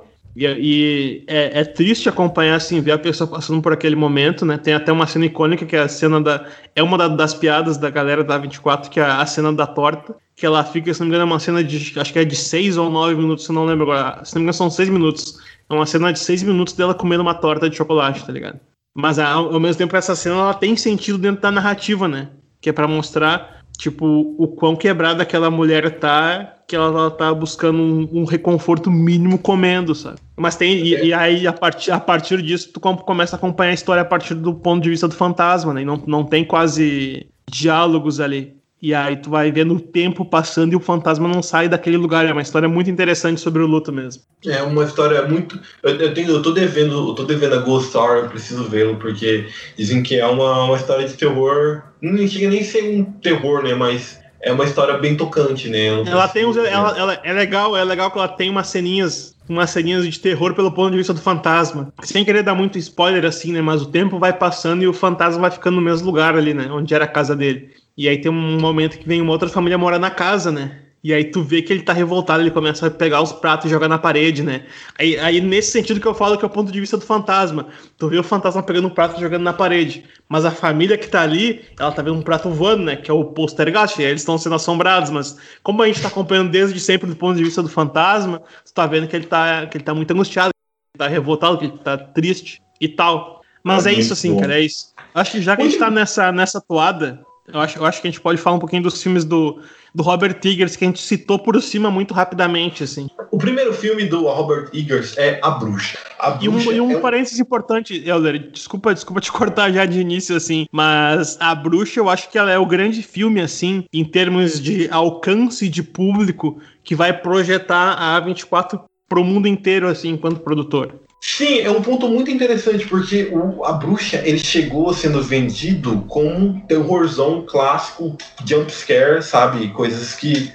E é triste acompanhar, assim, ver a pessoa passando por aquele momento, né? Tem até uma cena icônica, que é a cena é uma das piadas da galera da 24, que é a cena da torta, que ela fica, se não me engano, é uma cena acho que é de 6 ou 9 minutos, se não lembro agora. Se não me engano, são 6 minutos. É uma cena de 6 minutos dela comendo uma torta de chocolate, tá ligado? Mas, ao mesmo tempo, essa cena, ela tem sentido dentro da narrativa, né? Que é pra mostrar, tipo, o quão quebrada aquela mulher tá, que ela tá buscando um reconforto mínimo comendo, sabe? Mas e aí, a partir disso, tu começa a acompanhar a história a partir do ponto de vista do fantasma, né? E não tem quase diálogos ali. E aí tu vai vendo o tempo passando e o fantasma não sai daquele lugar. É uma história muito interessante sobre o luto mesmo. É uma história muito... Eu tô devendo a Ghost Story, eu preciso vê-lo, porque dizem que é uma história de terror. Não chega nem a ser um terror, né? Mas é uma história bem tocante, né? Ela tem é legal que ela tem umas ceninhas de terror pelo ponto de vista do fantasma. Sem querer dar muito spoiler assim, né? Mas o tempo vai passando e o fantasma vai ficando no mesmo lugar ali, né? Onde era a casa dele. E aí tem um momento que vem uma outra família morar na casa, né? E aí tu vê que ele tá revoltado, ele começa a pegar os pratos e jogar na parede, né? Aí nesse sentido que eu falo que é o ponto de vista do fantasma. Tu vê o fantasma pegando um prato e jogando na parede. Mas a família que tá ali, ela tá vendo um prato voando, né? Que é o poltergeist, e aí eles estão sendo assombrados. Mas como a gente tá acompanhando desde sempre do ponto de vista do fantasma, tu tá vendo que ele tá muito angustiado, que ele tá revoltado, que ele tá triste e tal. Mas é isso assim, bom. Cara, é isso. Acho que já que a gente tá nessa toada... Eu acho que a gente pode falar um pouquinho dos filmes do Robert Eggers, que a gente citou por cima muito rapidamente, assim. O primeiro filme do Robert Eggers é A Bruxa. E um parênteses importante, Helder, desculpa te cortar já de início, assim, mas A Bruxa, eu acho que ela é o grande filme, assim, em termos de alcance de público, que vai projetar a A24 pro mundo inteiro, assim, enquanto produtor. Sim, é um ponto muito interessante, porque A Bruxa, ele chegou sendo vendido como um terrorzão clássico, jumpscare, sabe? Coisas que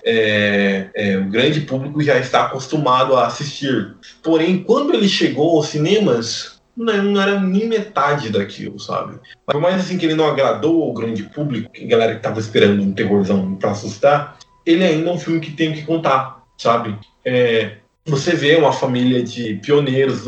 o grande público já está acostumado a assistir. Porém, quando ele chegou aos cinemas, não era nem metade daquilo, sabe? Por mais assim que ele não agradou ao grande público, a galera que estava esperando um terrorzão para assustar, ele ainda é um filme que tem o que contar, sabe? Você vê uma família de pioneiros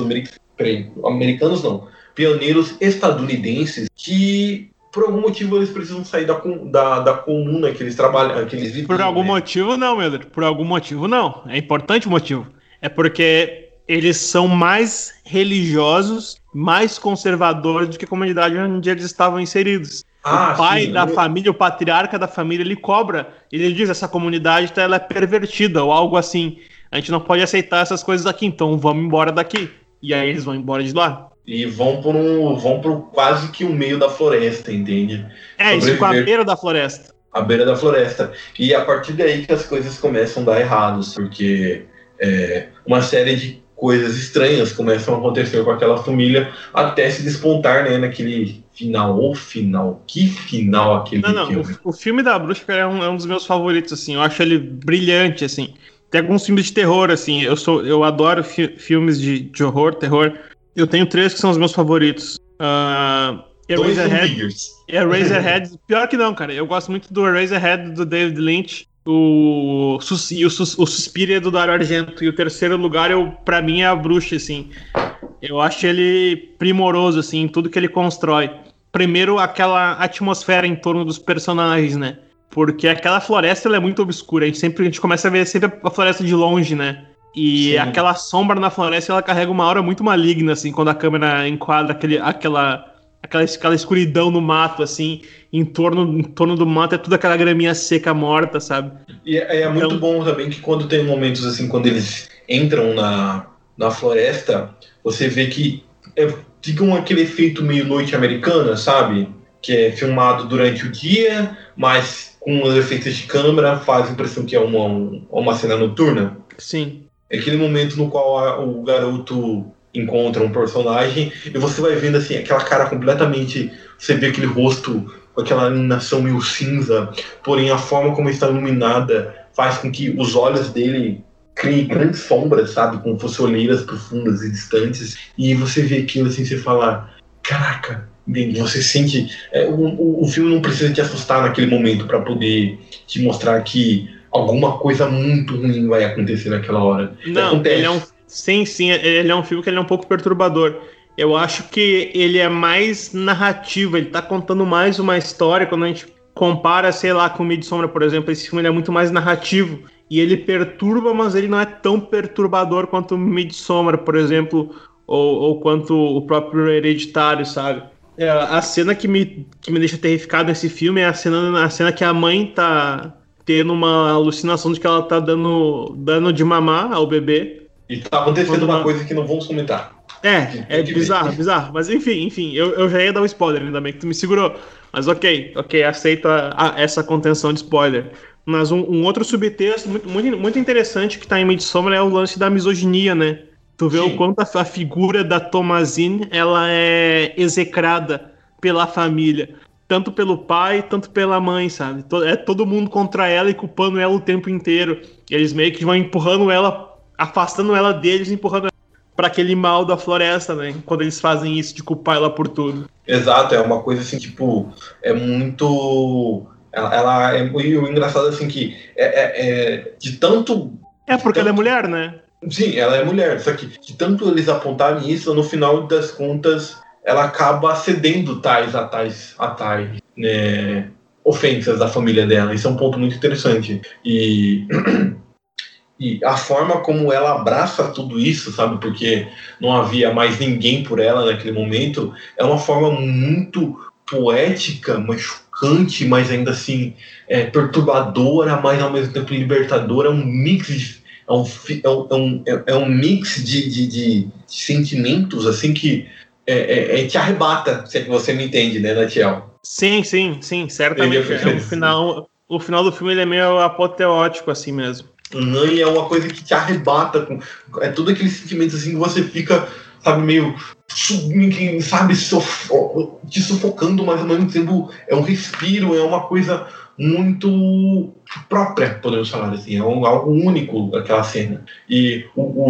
pioneiros estadunidenses que, por algum motivo, eles precisam sair da comuna que eles trabalham, que eles vivem. Por algum motivo não, Helder. Por algum motivo não. É importante o motivo. É porque eles são mais religiosos, mais conservadores do que a comunidade onde eles estavam inseridos. O pai da família, o patriarca da família, ele cobra. Ele diz, essa comunidade ela é pervertida ou algo assim. A gente não pode aceitar essas coisas aqui, então vamos embora daqui. E aí eles vão embora de lá. E vão pro quase que o meio da floresta, entende? Isso com a beira da floresta. A beira da floresta. E a partir daí que as coisas começam a dar errados, porque uma série de coisas estranhas começam a acontecer com aquela família até se despontar, né, naquele final. Que final aquele filme. O filme da Bruxa é um dos meus favoritos, assim. Eu acho ele brilhante, assim. Tem alguns filmes de terror, assim. Eu adoro filmes de horror, terror. Eu tenho 3 que são os meus favoritos. Eraserhead. Pior que não, cara. Eu gosto muito do Eraserhead do David Lynch. O Suspiria do Dario Argento. E o terceiro lugar, pra mim, é A Bruxa, assim. Eu acho ele primoroso, assim, em tudo que ele constrói. Primeiro, aquela atmosfera em torno dos personagens, né? Porque aquela floresta ela é muito obscura. A gente começa a ver sempre a floresta de longe, né? E sim, aquela sombra na floresta ela carrega uma aura muito maligna, assim, quando a câmera enquadra aquela escuridão no mato, assim, em torno do mato é tudo aquela graminha seca morta, sabe? E é muito bom também que quando tem momentos assim, quando eles entram na floresta, você vê que fica aquele efeito meio noite americana, sabe? Que é filmado durante o dia, mas com os efeitos de câmera faz a impressão que é uma cena noturna. Sim. É aquele momento no qual o garoto encontra um personagem e você vai vendo assim, aquela cara completamente... Você vê aquele rosto aquela iluminação meio cinza, porém a forma como está iluminada faz com que os olhos dele criem grandes sombras, sabe? Como fosse olheiras profundas e distantes. E você vê aquilo assim, você fala, caraca, entende? Você sente... o filme não precisa te assustar naquele momento para poder te mostrar que alguma coisa muito ruim vai acontecer naquela hora. Não, ele é um... Sim, ele é um filme que ele é um pouco perturbador. Eu acho que ele é mais narrativo, ele tá contando mais uma história. Quando a gente compara, sei lá, com Midsommar, por exemplo, esse filme ele é muito mais narrativo. E ele perturba, mas ele não é tão perturbador quanto Midsommar, por exemplo, ou quanto o próprio Hereditário, sabe? A cena que me deixa terrificado nesse filme é a cena que a mãe tá tendo uma alucinação de que ela tá dando de mamar ao bebê. E tá acontecendo uma coisa que não vamos comentar. É bizarro. Mas enfim, eu já ia dar um spoiler, ainda bem que tu me segurou. Mas ok, aceito essa contenção de spoiler. Mas um outro subtexto muito interessante que tá em Midsommar é o lance da misoginia, né? Tu vê o quanto a figura da Thomasine, ela é execrada pela família. Tanto pelo pai, tanto pela mãe, sabe? É todo mundo contra ela e culpando ela o tempo inteiro. E eles meio que vão empurrando ela, afastando ela deles, empurrando ela pra aquele mal da floresta, né? Quando eles fazem isso de culpar ela por tudo. Exato, é uma coisa assim, tipo, é muito... Ela é... E o engraçado, assim, que de tanto... Porque ela é mulher, né? Sim, ela é mulher, só que de tanto eles apontarem isso, no final das contas, ela acaba cedendo a tais ofensas da família dela. Isso é um ponto muito interessante. E a forma como ela abraça tudo isso, sabe? Porque não havia mais ninguém por ela naquele momento, é uma forma muito poética, mas chocante, mas ainda assim perturbadora, mas ao mesmo tempo libertadora. É um mix de... É um mix de sentimentos assim que te arrebata, se é que você me entende, né, Natiel? Sim, certamente. O final do filme ele é meio apoteótico assim mesmo. E é uma coisa que te arrebata, é todo aquele sentimento assim que você fica, sabe, meio sabe, te sufocando, mas ao mesmo tempo é um respiro, é uma coisa muito própria, podemos falar assim, é algo único aquela cena. E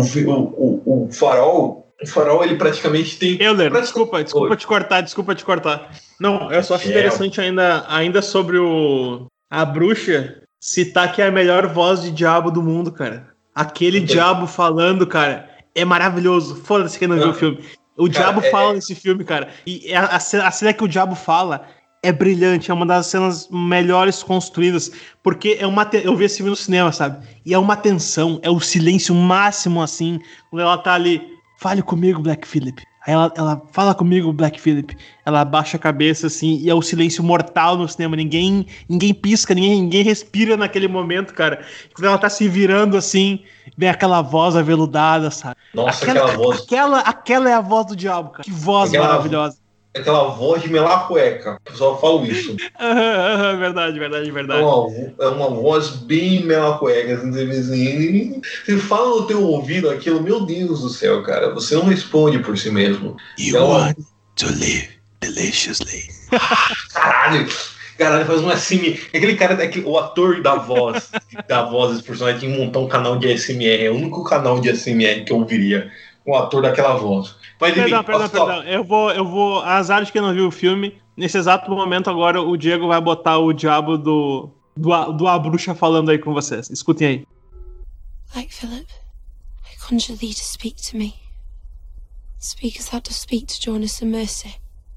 o farol, ele praticamente tem... Euler, desculpa te cortar. Não, eu só acho interessante ainda sobre a bruxa citar que é a melhor voz de diabo do mundo, cara. Aquele diabo falando, cara, é maravilhoso. Foda-se quem não viu o filme. O diabo fala nesse filme, cara. E a cena que o diabo fala é brilhante, é uma das cenas melhores construídas, porque eu vi esse filme no cinema, sabe? E é uma tensão, é o silêncio máximo, assim, quando ela tá ali, fale comigo, Black Phillip. Aí ela fala comigo, Black Phillip. Ela abaixa a cabeça, assim, e é o silêncio mortal no cinema. Ninguém pisca, ninguém respira naquele momento, cara. Quando ela tá se virando, assim, vem aquela voz aveludada, sabe? Nossa, aquela voz... Aquela é a voz do diabo, cara. Que voz maravilhosa. Aquela voz de melar cueca. O pessoal fala isso. Verdade. É uma voz bem melar cueca. Assim, você fala no teu ouvido aquilo, meu Deus do céu, cara. Você não responde por si mesmo. You want to live deliciously. Caralho, faz uma assim. Aquele cara, o ator da voz desse personagem tinha que montar um canal de ASMR. É o único canal de ASMR que eu ouviria. O ator daquela voz. Mas, enfim, perdão. Eu vou. Azar de quem não viu o filme. Nesse exato momento, agora, o Diego vai botar o diabo do A Bruxa falando aí com vocês. Escutem aí. Black Phillip, I conjure thee to speak to me. Speak as thou dost speak to Jonas and Mercy.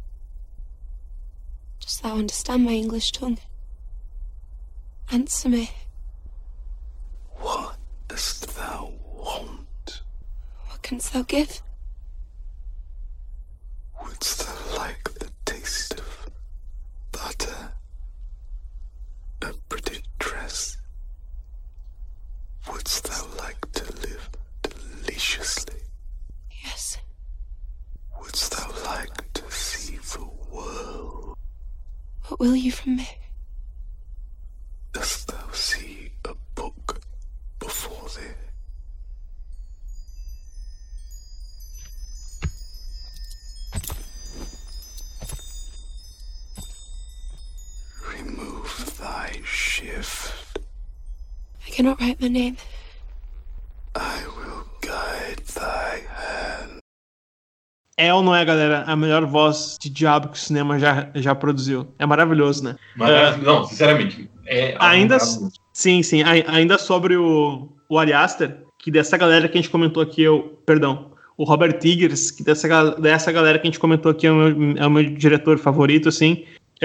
Dost thou understand my English tongue? Answer me. What dost thou want? What canst thou give? Wouldst thou like the taste of butter, a pretty dress? Wouldst thou like to live deliciously? Yes. Wouldst thou like to see the world? What will you from me? Dost thou see a book before thee? shift. I cannot write my name. I will guide thy hand. É ou não é, galera, a melhor voz de diabo que o cinema já produziu? É maravilhoso, né? Não, sinceramente. Sim. Ainda sobre o Ari Aster, que dessa galera que a gente comentou aqui, o Robert Eggers, que dessa galera que a gente comentou aqui é o meu diretor favorito, assim.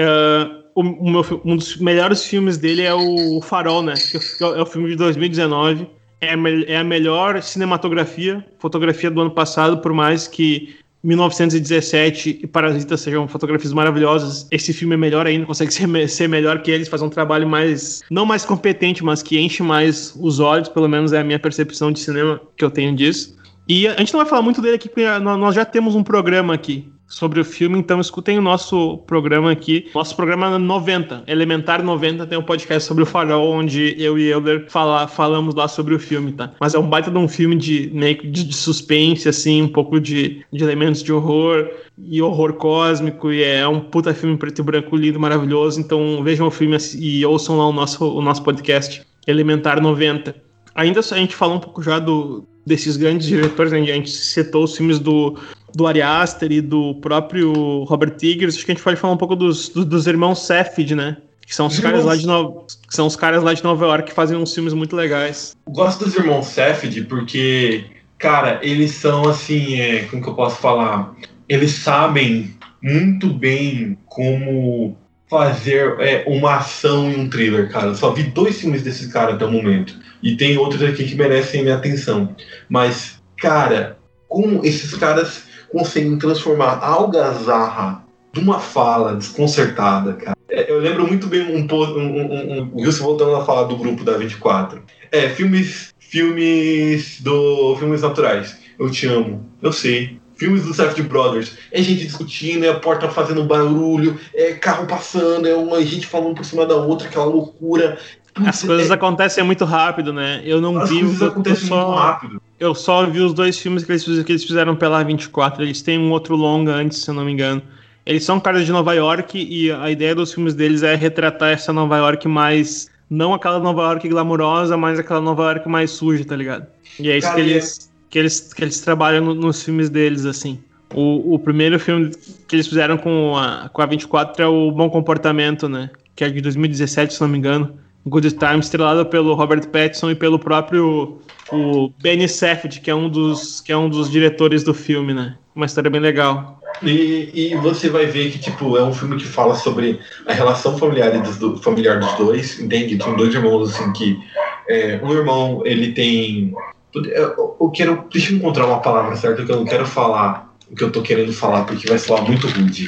Um dos melhores filmes dele é o Farol, né? Que é o filme de 2019. É a melhor fotografia do ano passado, por mais que 1917 e Parasita sejam fotografias maravilhosas. Esse filme é melhor ainda, consegue ser melhor que eles, faz um trabalho não mais competente, mas que enche mais os olhos, pelo menos é a minha percepção de cinema que eu tenho disso. E a gente não vai falar muito dele aqui, porque nós já temos um programa aqui sobre o filme, então escutem o nosso programa aqui. Nosso programa 90, Elementar 90, tem um podcast sobre o Farol, onde eu e Elder falamos lá sobre o filme, tá? Mas é um baita de um filme de suspense, assim, um pouco de elementos de horror e horror cósmico, e é um puta filme preto e branco lindo, maravilhoso. Então vejam o filme e ouçam lá o nosso podcast, Elementar 90. Ainda a gente falou um pouco já desses grandes diretores, né? A gente citou os filmes do Ari Aster e do próprio Robert Eggers. Acho que a gente pode falar um pouco dos irmãos Safdie, né? Que são os caras lá de Nova York que fazem uns filmes muito legais. Eu gosto dos irmãos Safdie porque, cara, eles são assim, como que eu posso falar? Eles sabem muito bem como fazer uma ação e um thriller, cara. Eu só vi 2 filmes desses caras até o momento. E tem outros aqui que merecem minha atenção. Mas, cara, como esses caras conseguem transformar a algazarra de uma fala desconcertada, cara. Eu lembro muito bem o Wilson voltando a falar do grupo da 24. Filmes naturais. Eu te amo. Eu sei. Filmes do Safdie Brothers. É gente discutindo, é a porta fazendo barulho, é carro passando, é uma gente falando por cima da outra, aquela loucura. As coisas acontecem muito rápido, né? Eu não vi. As coisas acontecem muito rápido. Eu só vi os 2 filmes que eles fizeram pela 24. Eles têm um outro longa antes, se eu não me engano. Eles são caras de Nova York e a ideia dos filmes deles é retratar essa Nova York mais... Não aquela Nova York glamurosa, mas aquela Nova York mais suja, tá ligado? E é isso que eles trabalham nos filmes deles, assim. O primeiro filme que eles fizeram com a 24 é o Bom Comportamento, né? Que é de 2017, se não me engano. Good Time, estrelado pelo Robert Pattinson e pelo próprio Benny Safdie, que é um dos diretores do filme, né? Uma história bem legal. E você vai ver que, tipo, é um filme que fala sobre a relação familiar dos dois, entende? São 2 irmãos, assim, que... um irmão, ele tem... Deixa eu encontrar uma palavra certa, que eu não quero falar o que eu tô querendo falar, porque vai soar muito rude.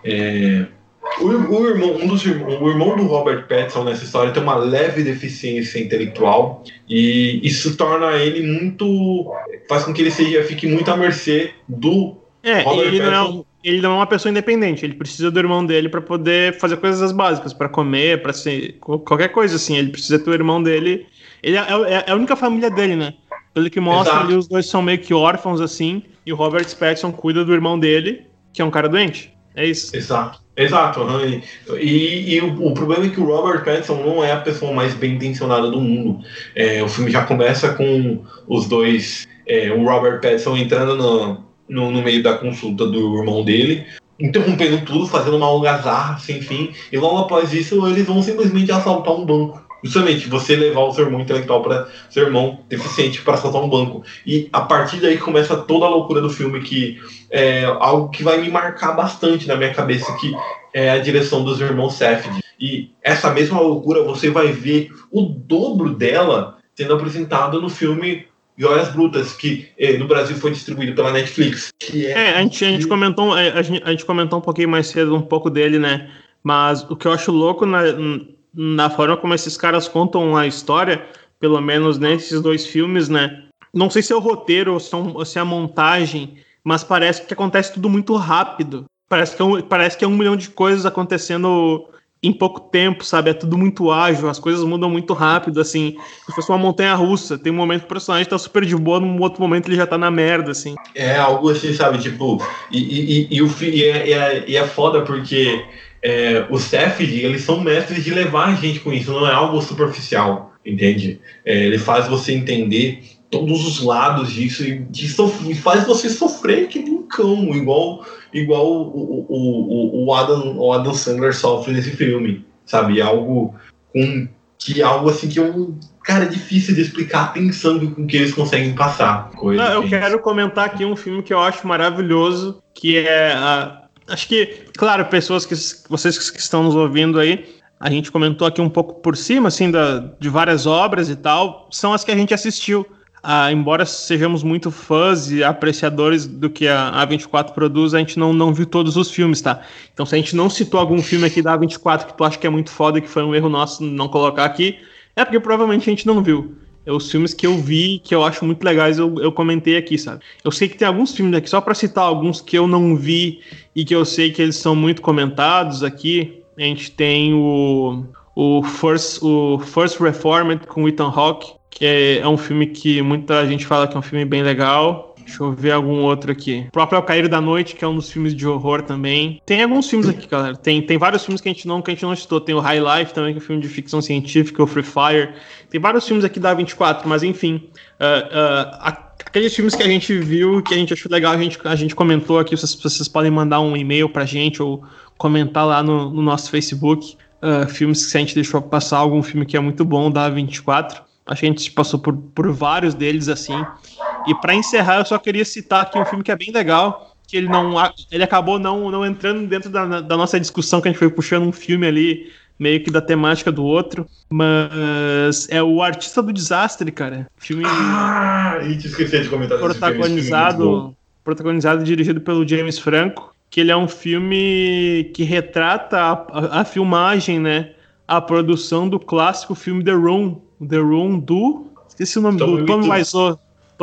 O irmão do Robert Pattinson nessa história tem uma leve deficiência intelectual e isso torna ele muito... faz com que ele fique muito à mercê do Robert Pattinson. Ele não é uma pessoa independente, ele precisa do irmão dele para poder fazer coisas básicas, para comer, para ser qualquer coisa assim. Ele precisa ter o irmão dele. Ele é a única família dele, né? Pelo que mostra ali, os 2 são meio que órfãos assim, e o Robert Pattinson cuida do irmão dele, que é um cara doente. É isso. Exato. E o problema é que o Robert Pattinson não é a pessoa mais bem intencionada do mundo. O filme já começa com os 2, o Robert Pattinson entrando no meio da consulta do irmão dele, interrompendo tudo, fazendo uma algazarra sem fim, e logo após isso eles vão simplesmente assaltar um banco. Justamente, você levar o seu irmão intelectual para seu irmão deficiente para assaltar um banco. E a partir daí começa toda a loucura do filme, que é algo que vai me marcar bastante na minha cabeça, que é a direção dos irmãos Safdie. E essa mesma loucura você vai ver o dobro dela sendo apresentado no filme Joias Brutas, que no Brasil foi distribuído pela Netflix. A gente comentou um pouquinho mais cedo um pouco dele, né? Mas o que eu acho louco na forma como esses caras contam a história, pelo menos nesses 2 filmes, né? Não sei se é o roteiro ou se é a montagem, mas parece que acontece tudo muito rápido. Parece que é 1 milhão de coisas acontecendo em pouco tempo, sabe? É tudo muito ágil, as coisas mudam muito rápido, assim. Se fosse uma montanha-russa, tem um momento que o personagem tá super de boa, num outro momento ele já tá na merda, assim. É algo assim, sabe? Tipo, e é foda porque os Safdie, eles são mestres de levar a gente com isso, não é algo superficial, entende? Ele faz você entender todos os lados disso e faz você sofrer que nem um cão, igual o Adam Sandler sofre nesse filme, sabe? Algo assim que cara, é difícil de explicar a tensão com que eles conseguem passar. Eu quero comentar aqui um filme que eu acho maravilhoso, que é acho que, claro, vocês que estão nos ouvindo aí, a gente comentou aqui um pouco por cima, assim, de várias obras e tal, são as que a gente assistiu. Embora sejamos muito fãs e apreciadores do que a A24 produz, a gente não viu todos os filmes, tá? Então, se a gente não citou algum filme aqui da A24 que tu acha que é muito foda e que foi um erro nosso não colocar aqui, é porque provavelmente a gente não viu. Os filmes que eu vi, que eu acho muito legais, eu comentei aqui, sabe? Eu sei que tem alguns filmes aqui, só pra citar alguns que eu não vi e que eu sei que eles são muito comentados aqui. A gente tem o First Reformed com o Ethan Hawke, que é um filme que muita gente fala que é um filme bem legal. Deixa eu ver algum outro aqui. O próprio Ao Cair da Noite, que é um dos filmes de horror também. Tem alguns filmes aqui, galera. Tem vários filmes que a gente não citou. Tem o High Life também, que é um filme de ficção científica, o Free Fire. Tem vários filmes aqui da A24, mas enfim. Aqueles filmes que a gente viu, que a gente achou legal, a gente comentou aqui. Vocês podem mandar um e-mail pra gente ou comentar lá no nosso Facebook. Filmes que a gente deixou passar, algum filme que é muito bom da A24. Acho que a gente passou por vários deles, assim. E para encerrar, eu só queria citar aqui um filme que é bem legal, que ele acabou não entrando dentro da nossa discussão, que a gente foi puxando um filme ali, meio que da temática do outro. Mas é o Artista do Desastre, cara. Filme a gente esqueceu de comentar protagonizado e dirigido pelo James Franco, que ele é um filme que retrata a filmagem, né? A produção do clássico filme The Room do... Esqueci o nome do Tommy Wiseau.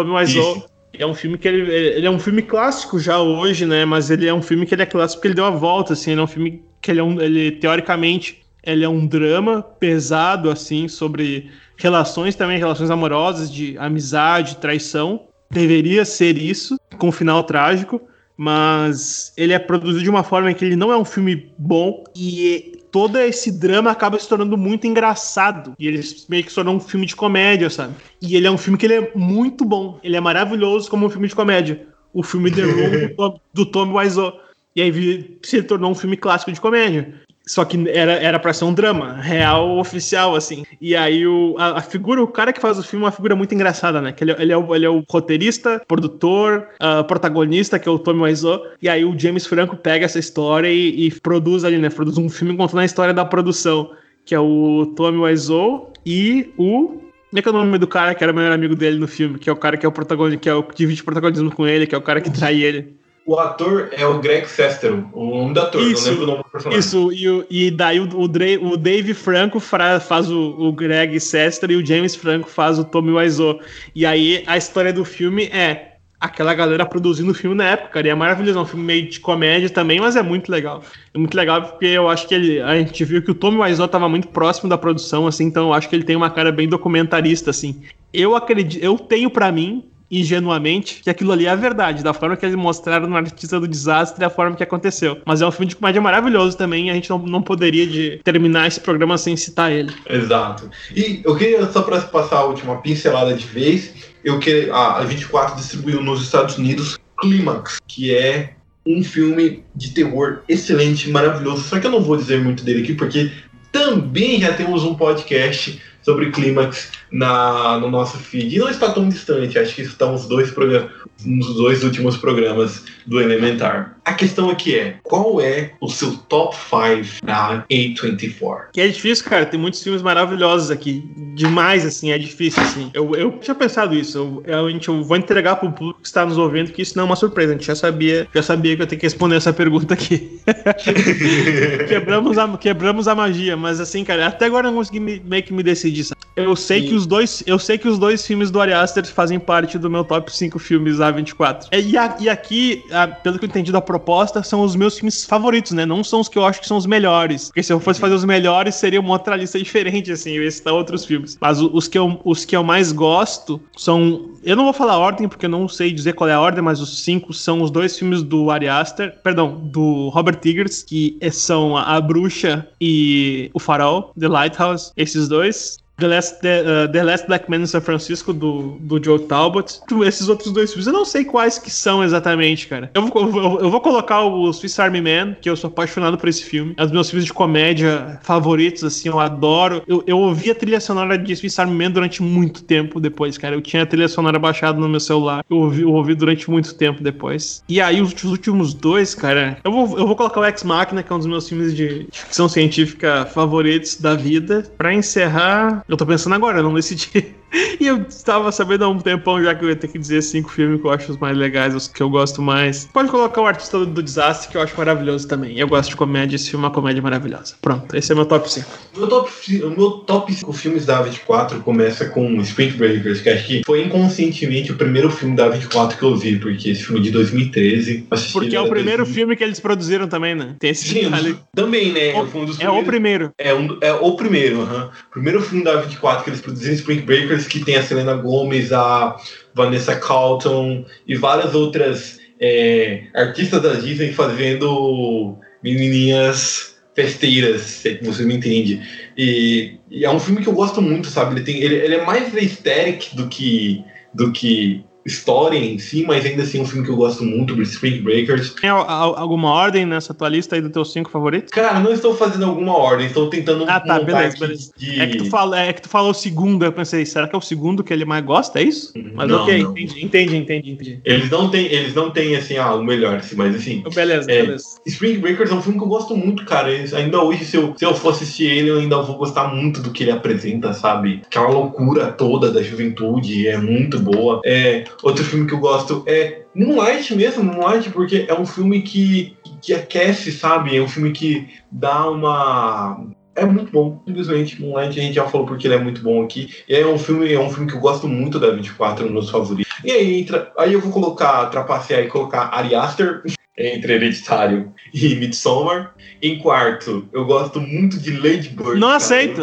É um filme que ele é um filme clássico já hoje, né? Mas ele é um filme que ele é clássico porque ele deu a volta, assim. Ele é um filme que ele teoricamente, ele é um drama pesado, assim, sobre relações amorosas, de amizade, traição. Deveria ser isso, com um final trágico. Mas ele é produzido de uma forma que ele não é um filme bom e todo esse drama acaba se tornando muito engraçado. E ele meio que se tornou um filme de comédia, sabe? E ele é um filme que ele é muito bom. Ele é maravilhoso como um filme de comédia. O filme The Room do Tommy Wiseau. E aí se tornou um filme clássico de comédia. Só que era pra ser um drama real, oficial, assim. E aí a figura, o cara que faz o filme é uma figura muito engraçada, né? Que ele é o roteirista, produtor, protagonista, que é o Tommy Wiseau. E aí o James Franco pega essa história e produz ali, né? Produz um filme contando a história da produção, que é o Tommy Wiseau e o... Como é que é o nome do cara que era o melhor amigo dele no filme? Que é o cara que é o protagonista, que é o que divide o protagonismo com ele, que é o cara que trai ele. O ator é o Greg Sestero, o nome do ator, não lembro o nome do personagem. Isso, e daí o Dave Franco faz o Greg Sestero e o James Franco faz o Tommy Wiseau. E aí a história do filme é aquela galera produzindo o filme na época, cara, e é maravilhoso, é um filme meio de comédia também, mas é muito legal. É muito legal porque eu acho que a gente viu que o Tommy Wiseau estava muito próximo da produção, assim, então eu acho que ele tem uma cara bem documentarista, assim. Eu tenho pra mim, ingenuamente, que aquilo ali é a verdade, da forma que eles mostraram no Artista do Desastre, da forma que aconteceu. Mas é um filme de comédia maravilhoso também, e a gente não poderia terminar esse programa sem citar ele. Exato. E eu queria, só para passar a última pincelada de vez, a 24 distribuiu nos Estados Unidos Clímax, que é um filme de terror excelente, maravilhoso, só que eu não vou dizer muito dele aqui, porque também já temos um podcast sobre Clímax no nosso feed. E não está tão distante, acho que estão nos dois últimos programas do Elementar. A questão aqui é, qual é o seu top 5 da A24? Que é difícil, cara, tem muitos filmes maravilhosos aqui. Demais, assim, é difícil, assim. Eu tinha pensado isso, eu vou entregar pro público que está nos ouvindo que isso não é uma surpresa, a gente já sabia que eu tenho que responder essa pergunta aqui. Quebramos a magia, mas assim, cara, até agora eu não consegui meio que me decidir, sabe? Eu sei que eu sei que os dois filmes do Ari Aster fazem parte do meu top 5 filmes A24. E aqui, pelo que eu entendi da proposta, são os meus filmes favoritos, né? Não são os que eu acho que são os melhores. Porque se eu fosse fazer os melhores, seria uma outra lista diferente, assim, eu ia citar outros filmes. Mas os que eu mais gosto são... Eu não vou falar a ordem, porque eu não sei dizer qual é a ordem, mas os 5 são os dois filmes do Ari Aster, do Robert Eggers, que são A Bruxa e O Farol, The Lighthouse, esses dois. The Last Black Man in San Francisco, do Joe Talbot. Esses outros dois filmes, eu não sei quais que são exatamente, cara. Eu vou colocar o Swiss Army Man, que eu sou apaixonado por esse filme. É um dos meus filmes de comédia favoritos, assim, eu adoro. Eu ouvi a trilha sonora de Swiss Army Man durante muito tempo depois, cara. Eu tinha a trilha sonora baixada no meu celular. Eu ouvi durante muito tempo depois. E aí, os últimos dois, cara... Eu vou colocar o Ex Machina, que é um dos meus filmes de ficção científica favoritos da vida. Pra encerrar... Eu tô pensando agora, eu não decidi. E eu estava sabendo há um tempão já que eu ia ter que dizer 5 filmes que eu acho os mais legais, os que eu gosto mais. Pode colocar o Artista do Desastre, que eu acho maravilhoso também. Eu gosto de comédia, esse filme é uma comédia maravilhosa. Pronto, esse é meu top 5. O meu top 5 filmes da A24 começa com Spring Breakers, que acho que foi inconscientemente o primeiro filme da A24 que eu vi, porque esse filme é de 2013. Porque é o primeiro filme que eles produziram também, né? Tem esse detalhe. Também, né? O primeiro. É o primeiro, O primeiro filme da A24 que eles produziram, Spring Breakers, que tem a Selena Gomez, a Vanessa Carlton e várias outras artistas da Disney fazendo menininhas festeiras, se você me entende. E é um filme que eu gosto muito, sabe? Ele é mais aesthetic do que história em si, mas ainda assim é um filme que eu gosto muito, do Spring Breakers. Tem alguma ordem nessa tua lista aí dos teus 5 favoritos? Cara, não estou fazendo alguma ordem, estou tentando montar beleza. É que tu falou o segundo, eu pensei, será que é o segundo que ele mais gosta, é isso? Mas não, ok, não. Entendi. Eles não têm assim, o melhor, assim, mas assim... Beleza. Spring Breakers é um filme que eu gosto muito, cara. Ainda hoje, se eu for assistir ele, eu ainda vou gostar muito do que ele apresenta, sabe? Aquela loucura toda da juventude, é muito boa. Outro filme que eu gosto é Moonlight mesmo, porque é um filme que aquece, sabe? É um filme que dá uma... É muito bom, simplesmente. Moonlight a gente já falou porque ele é muito bom aqui. E é um filme que eu gosto muito da 24, nos meus favoritos. E aí eu vou trapacear e colocar Ari Aster entre Hereditário e Midsommar. Em quarto, eu gosto muito de Lady Bird. Não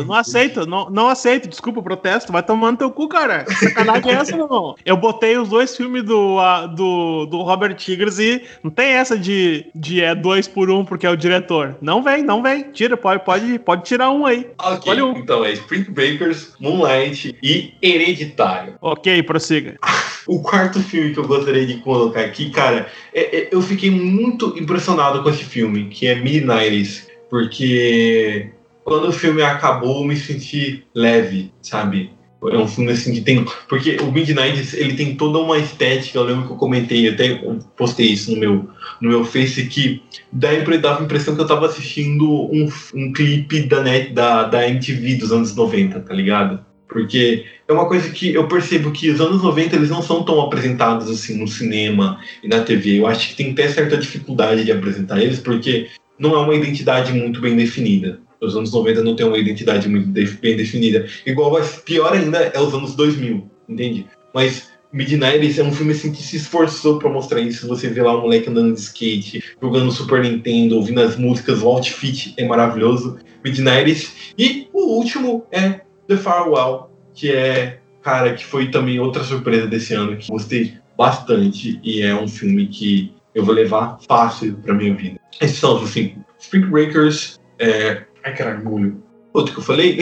aceito. Desculpa o protesto. Vai tomando teu cu, cara. Sacanagem é essa, não? Eu botei os dois filmes do Robert Eggers e não tem essa de 2 por 1 porque é o diretor. Não vem. Tira, pode tirar um aí. Ok, Olha um. Então é Spring Breakers, Moonlight e Hereditário. Ok, prossiga. O quarto filme que eu gostaria de colocar aqui, cara, eu fiquei muito impressionado com esse filme, que é Midnights, porque quando o filme acabou eu me senti leve, sabe? É um filme assim que tem... Porque o Midnights, ele tem toda uma estética, eu lembro que eu comentei, até postei isso no meu Face, que dava a impressão que eu tava assistindo um clipe da MTV dos anos 90, tá ligado? Porque é uma coisa que eu percebo que os anos 90 eles não são tão apresentados assim no cinema e na TV. Eu acho que tem até certa dificuldade de apresentar eles, porque não é uma identidade muito bem definida. Os anos 90 não tem uma identidade muito bem definida. Pior ainda é os anos 2000, entende? Mas Midnight é um filme assim que se esforçou pra mostrar isso. Você vê lá um moleque andando de skate, jogando Super Nintendo, ouvindo as músicas, o outfit é maravilhoso. Midnight. E o último é The Farewell, que foi também outra surpresa desse ano, que gostei bastante, e é um filme que eu vou levar fácil pra minha vida. Esses são os 5. Spring Breakers, ai, caralho, outro que eu falei?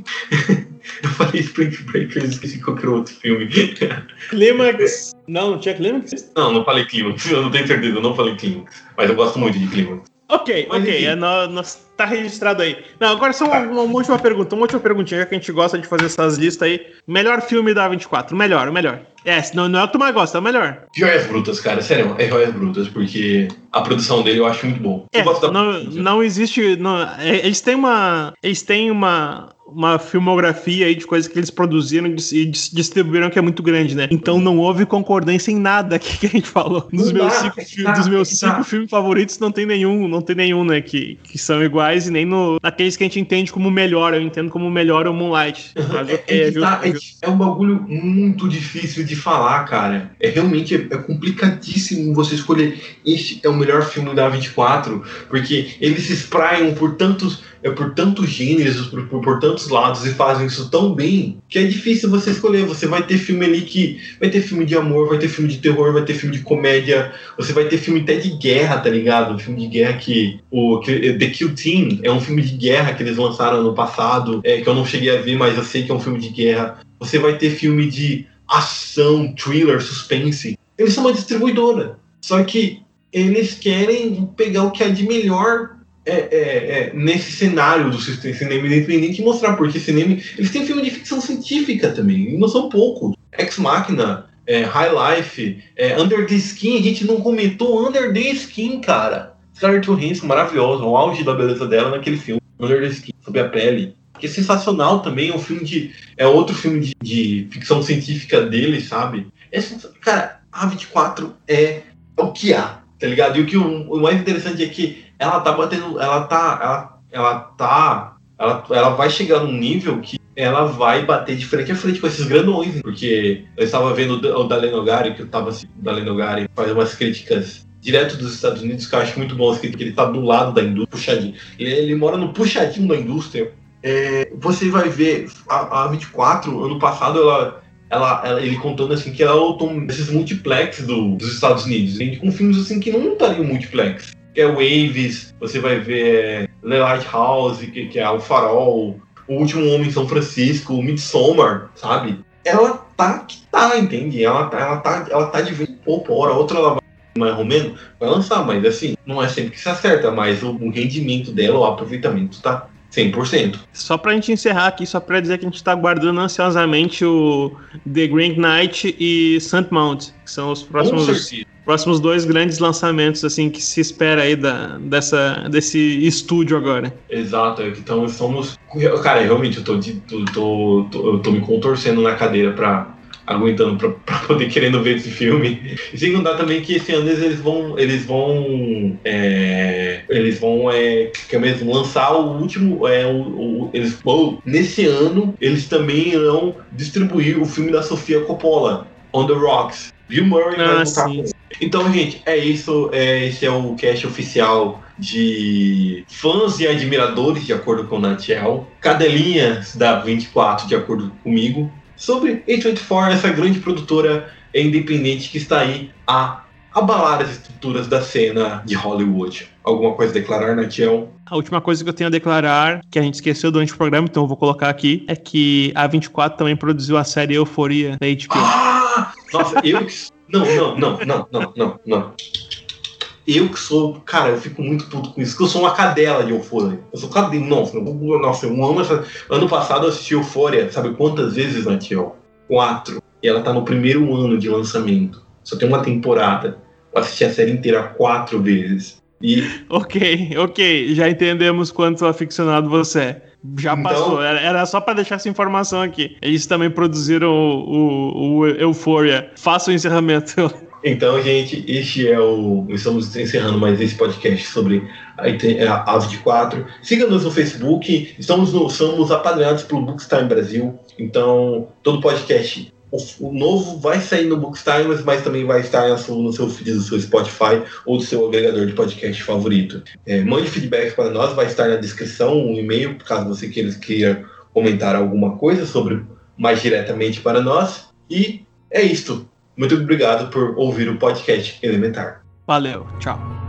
Eu falei Spring Breakers, esqueci qualquer outro filme. Clímax. Não tinha Clímax? Não falei Clímax, eu não tenho certeza, eu não falei Clímax, mas eu gosto muito de Clímax. Ok, tá registrado aí. Não, agora só uma última perguntinha, já que a gente gosta de fazer essas listas aí. Melhor filme da A24, o melhor. Não é o que tu mais gosta, é o melhor. Joias Brutas, cara, sério, é Joias Brutas, porque a produção dele eu acho muito bom. Não existe... Eles têm uma filmografia aí de coisas que eles produziram e distribuíram que é muito grande, né? Então não houve concordância em nada aqui que a gente falou. Dos meus 5 filmes favoritos não tem nenhum, né? Que são iguais e nem naqueles que a gente entende como melhor. Eu entendo como melhor o Moonlight. Mas é um bagulho muito difícil de falar, cara. Realmente é complicadíssimo você escolher este é o melhor filme da A24, porque eles se espraiam por tantos gêneros, por tantos lados e fazem isso tão bem que é difícil você escolher. Você vai ter filme ali que vai ter filme de amor, vai ter filme de terror, vai ter filme de comédia, você vai ter filme até de guerra, tá ligado? Um filme de guerra que The Kill Team é um filme de guerra que eles lançaram ano passado, que eu não cheguei a ver, mas eu sei que é um filme de guerra. Você vai ter filme de ação, thriller, suspense. Eles são uma distribuidora, só que eles querem pegar o que há de melhor nesse cenário do cinema independente e mostrar, porque cinema, eles têm filme de ficção científica também, e não são poucos. Ex Machina, High Life, Under the Skin, a gente não comentou Under the Skin, cara. Scarlett Johansson, maravilhosa, o auge da beleza dela naquele filme, Under the Skin, sobre a pele. Que é sensacional também, é outro filme de ficção científica dele, sabe? Cara, a A24 é o que há, tá ligado? E o mais interessante é que ela vai chegar num nível que ela vai bater de frente a frente com esses grandões, porque eu estava vendo o Dalai Nogari, o Dalai Nogari faz umas críticas direto dos Estados Unidos, que eu acho muito bom, porque ele tá do lado da indústria, puxadinho. Ele mora no puxadinho da indústria. Você vai ver a A24, ano passado, ele contando assim que ela lotou esses multiplex dos Estados Unidos, com filmes assim que não estariam multiplex. Que é Waves, você vai ver The Lighthouse, que é O Farol, O Último Homem em São Francisco, Midsommar, sabe? Ela tá que tá, entende? Ela tá de vez em pouco, hora outra ela vai mais ou menos, vai lançar, mas assim, não é sempre que se acerta, mas o rendimento dela, o aproveitamento tá 100%. Só pra gente encerrar aqui, só pra dizer que a gente tá aguardando ansiosamente o The Green Knight e St. Mount, que são os próximos 2 grandes lançamentos assim que se espera aí desse estúdio agora. Exato, então somos... Cara, realmente eu tô me contorcendo na cadeira aguentando pra poder querendo ver esse filme. E sem contar também que esse ano eles vão lançar o último, nesse ano eles também irão distribuir o filme da Sofia Coppola, On the Rocks. Bill Murray vai voltar com ele. Então, gente, é isso. Esse é o cast oficial de fãs e admiradores, de acordo com o Natiel. Cadelinhas da 24, de acordo comigo. Sobre A24, essa grande produtora independente que está aí a abalar as estruturas da cena de Hollywood. Alguma coisa a declarar, Natiel? A última coisa que eu tenho a declarar, que a gente esqueceu durante o programa, então eu vou colocar aqui, é que a A24 também produziu a série Euforia da HBO. Ah! Nossa, Não. Eu que sou... Cara, eu fico muito puto com isso, porque eu sou uma cadela de Euphoria. Eu sou cadela... Nossa, eu amo essa... Ano passado eu assisti Euphoria, sabe quantas vezes, Natiel? 4. E ela tá no primeiro ano de lançamento. Só tem uma temporada. Eu assisti a série inteira 4 vezes. E... Ok. Já entendemos quanto aficionado você é. Já então, passou. Era só pra deixar essa informação aqui. Eles também produziram o Euphoria. Faça o encerramento. Então, gente, estamos encerrando mais esse podcast sobre a A24. Siga-nos no Facebook. Somos apadrinhados pelo Bookstime Brasil. Então, todo podcast, o novo vai sair no Bookstime, mas também vai estar no seu feed do seu Spotify ou do seu agregador de podcast favorito. Mande feedback para nós, vai estar na descrição um e-mail, caso você queira comentar alguma coisa sobre mais diretamente para nós. E é isto. Muito obrigado por ouvir o podcast Elementar. Valeu, tchau.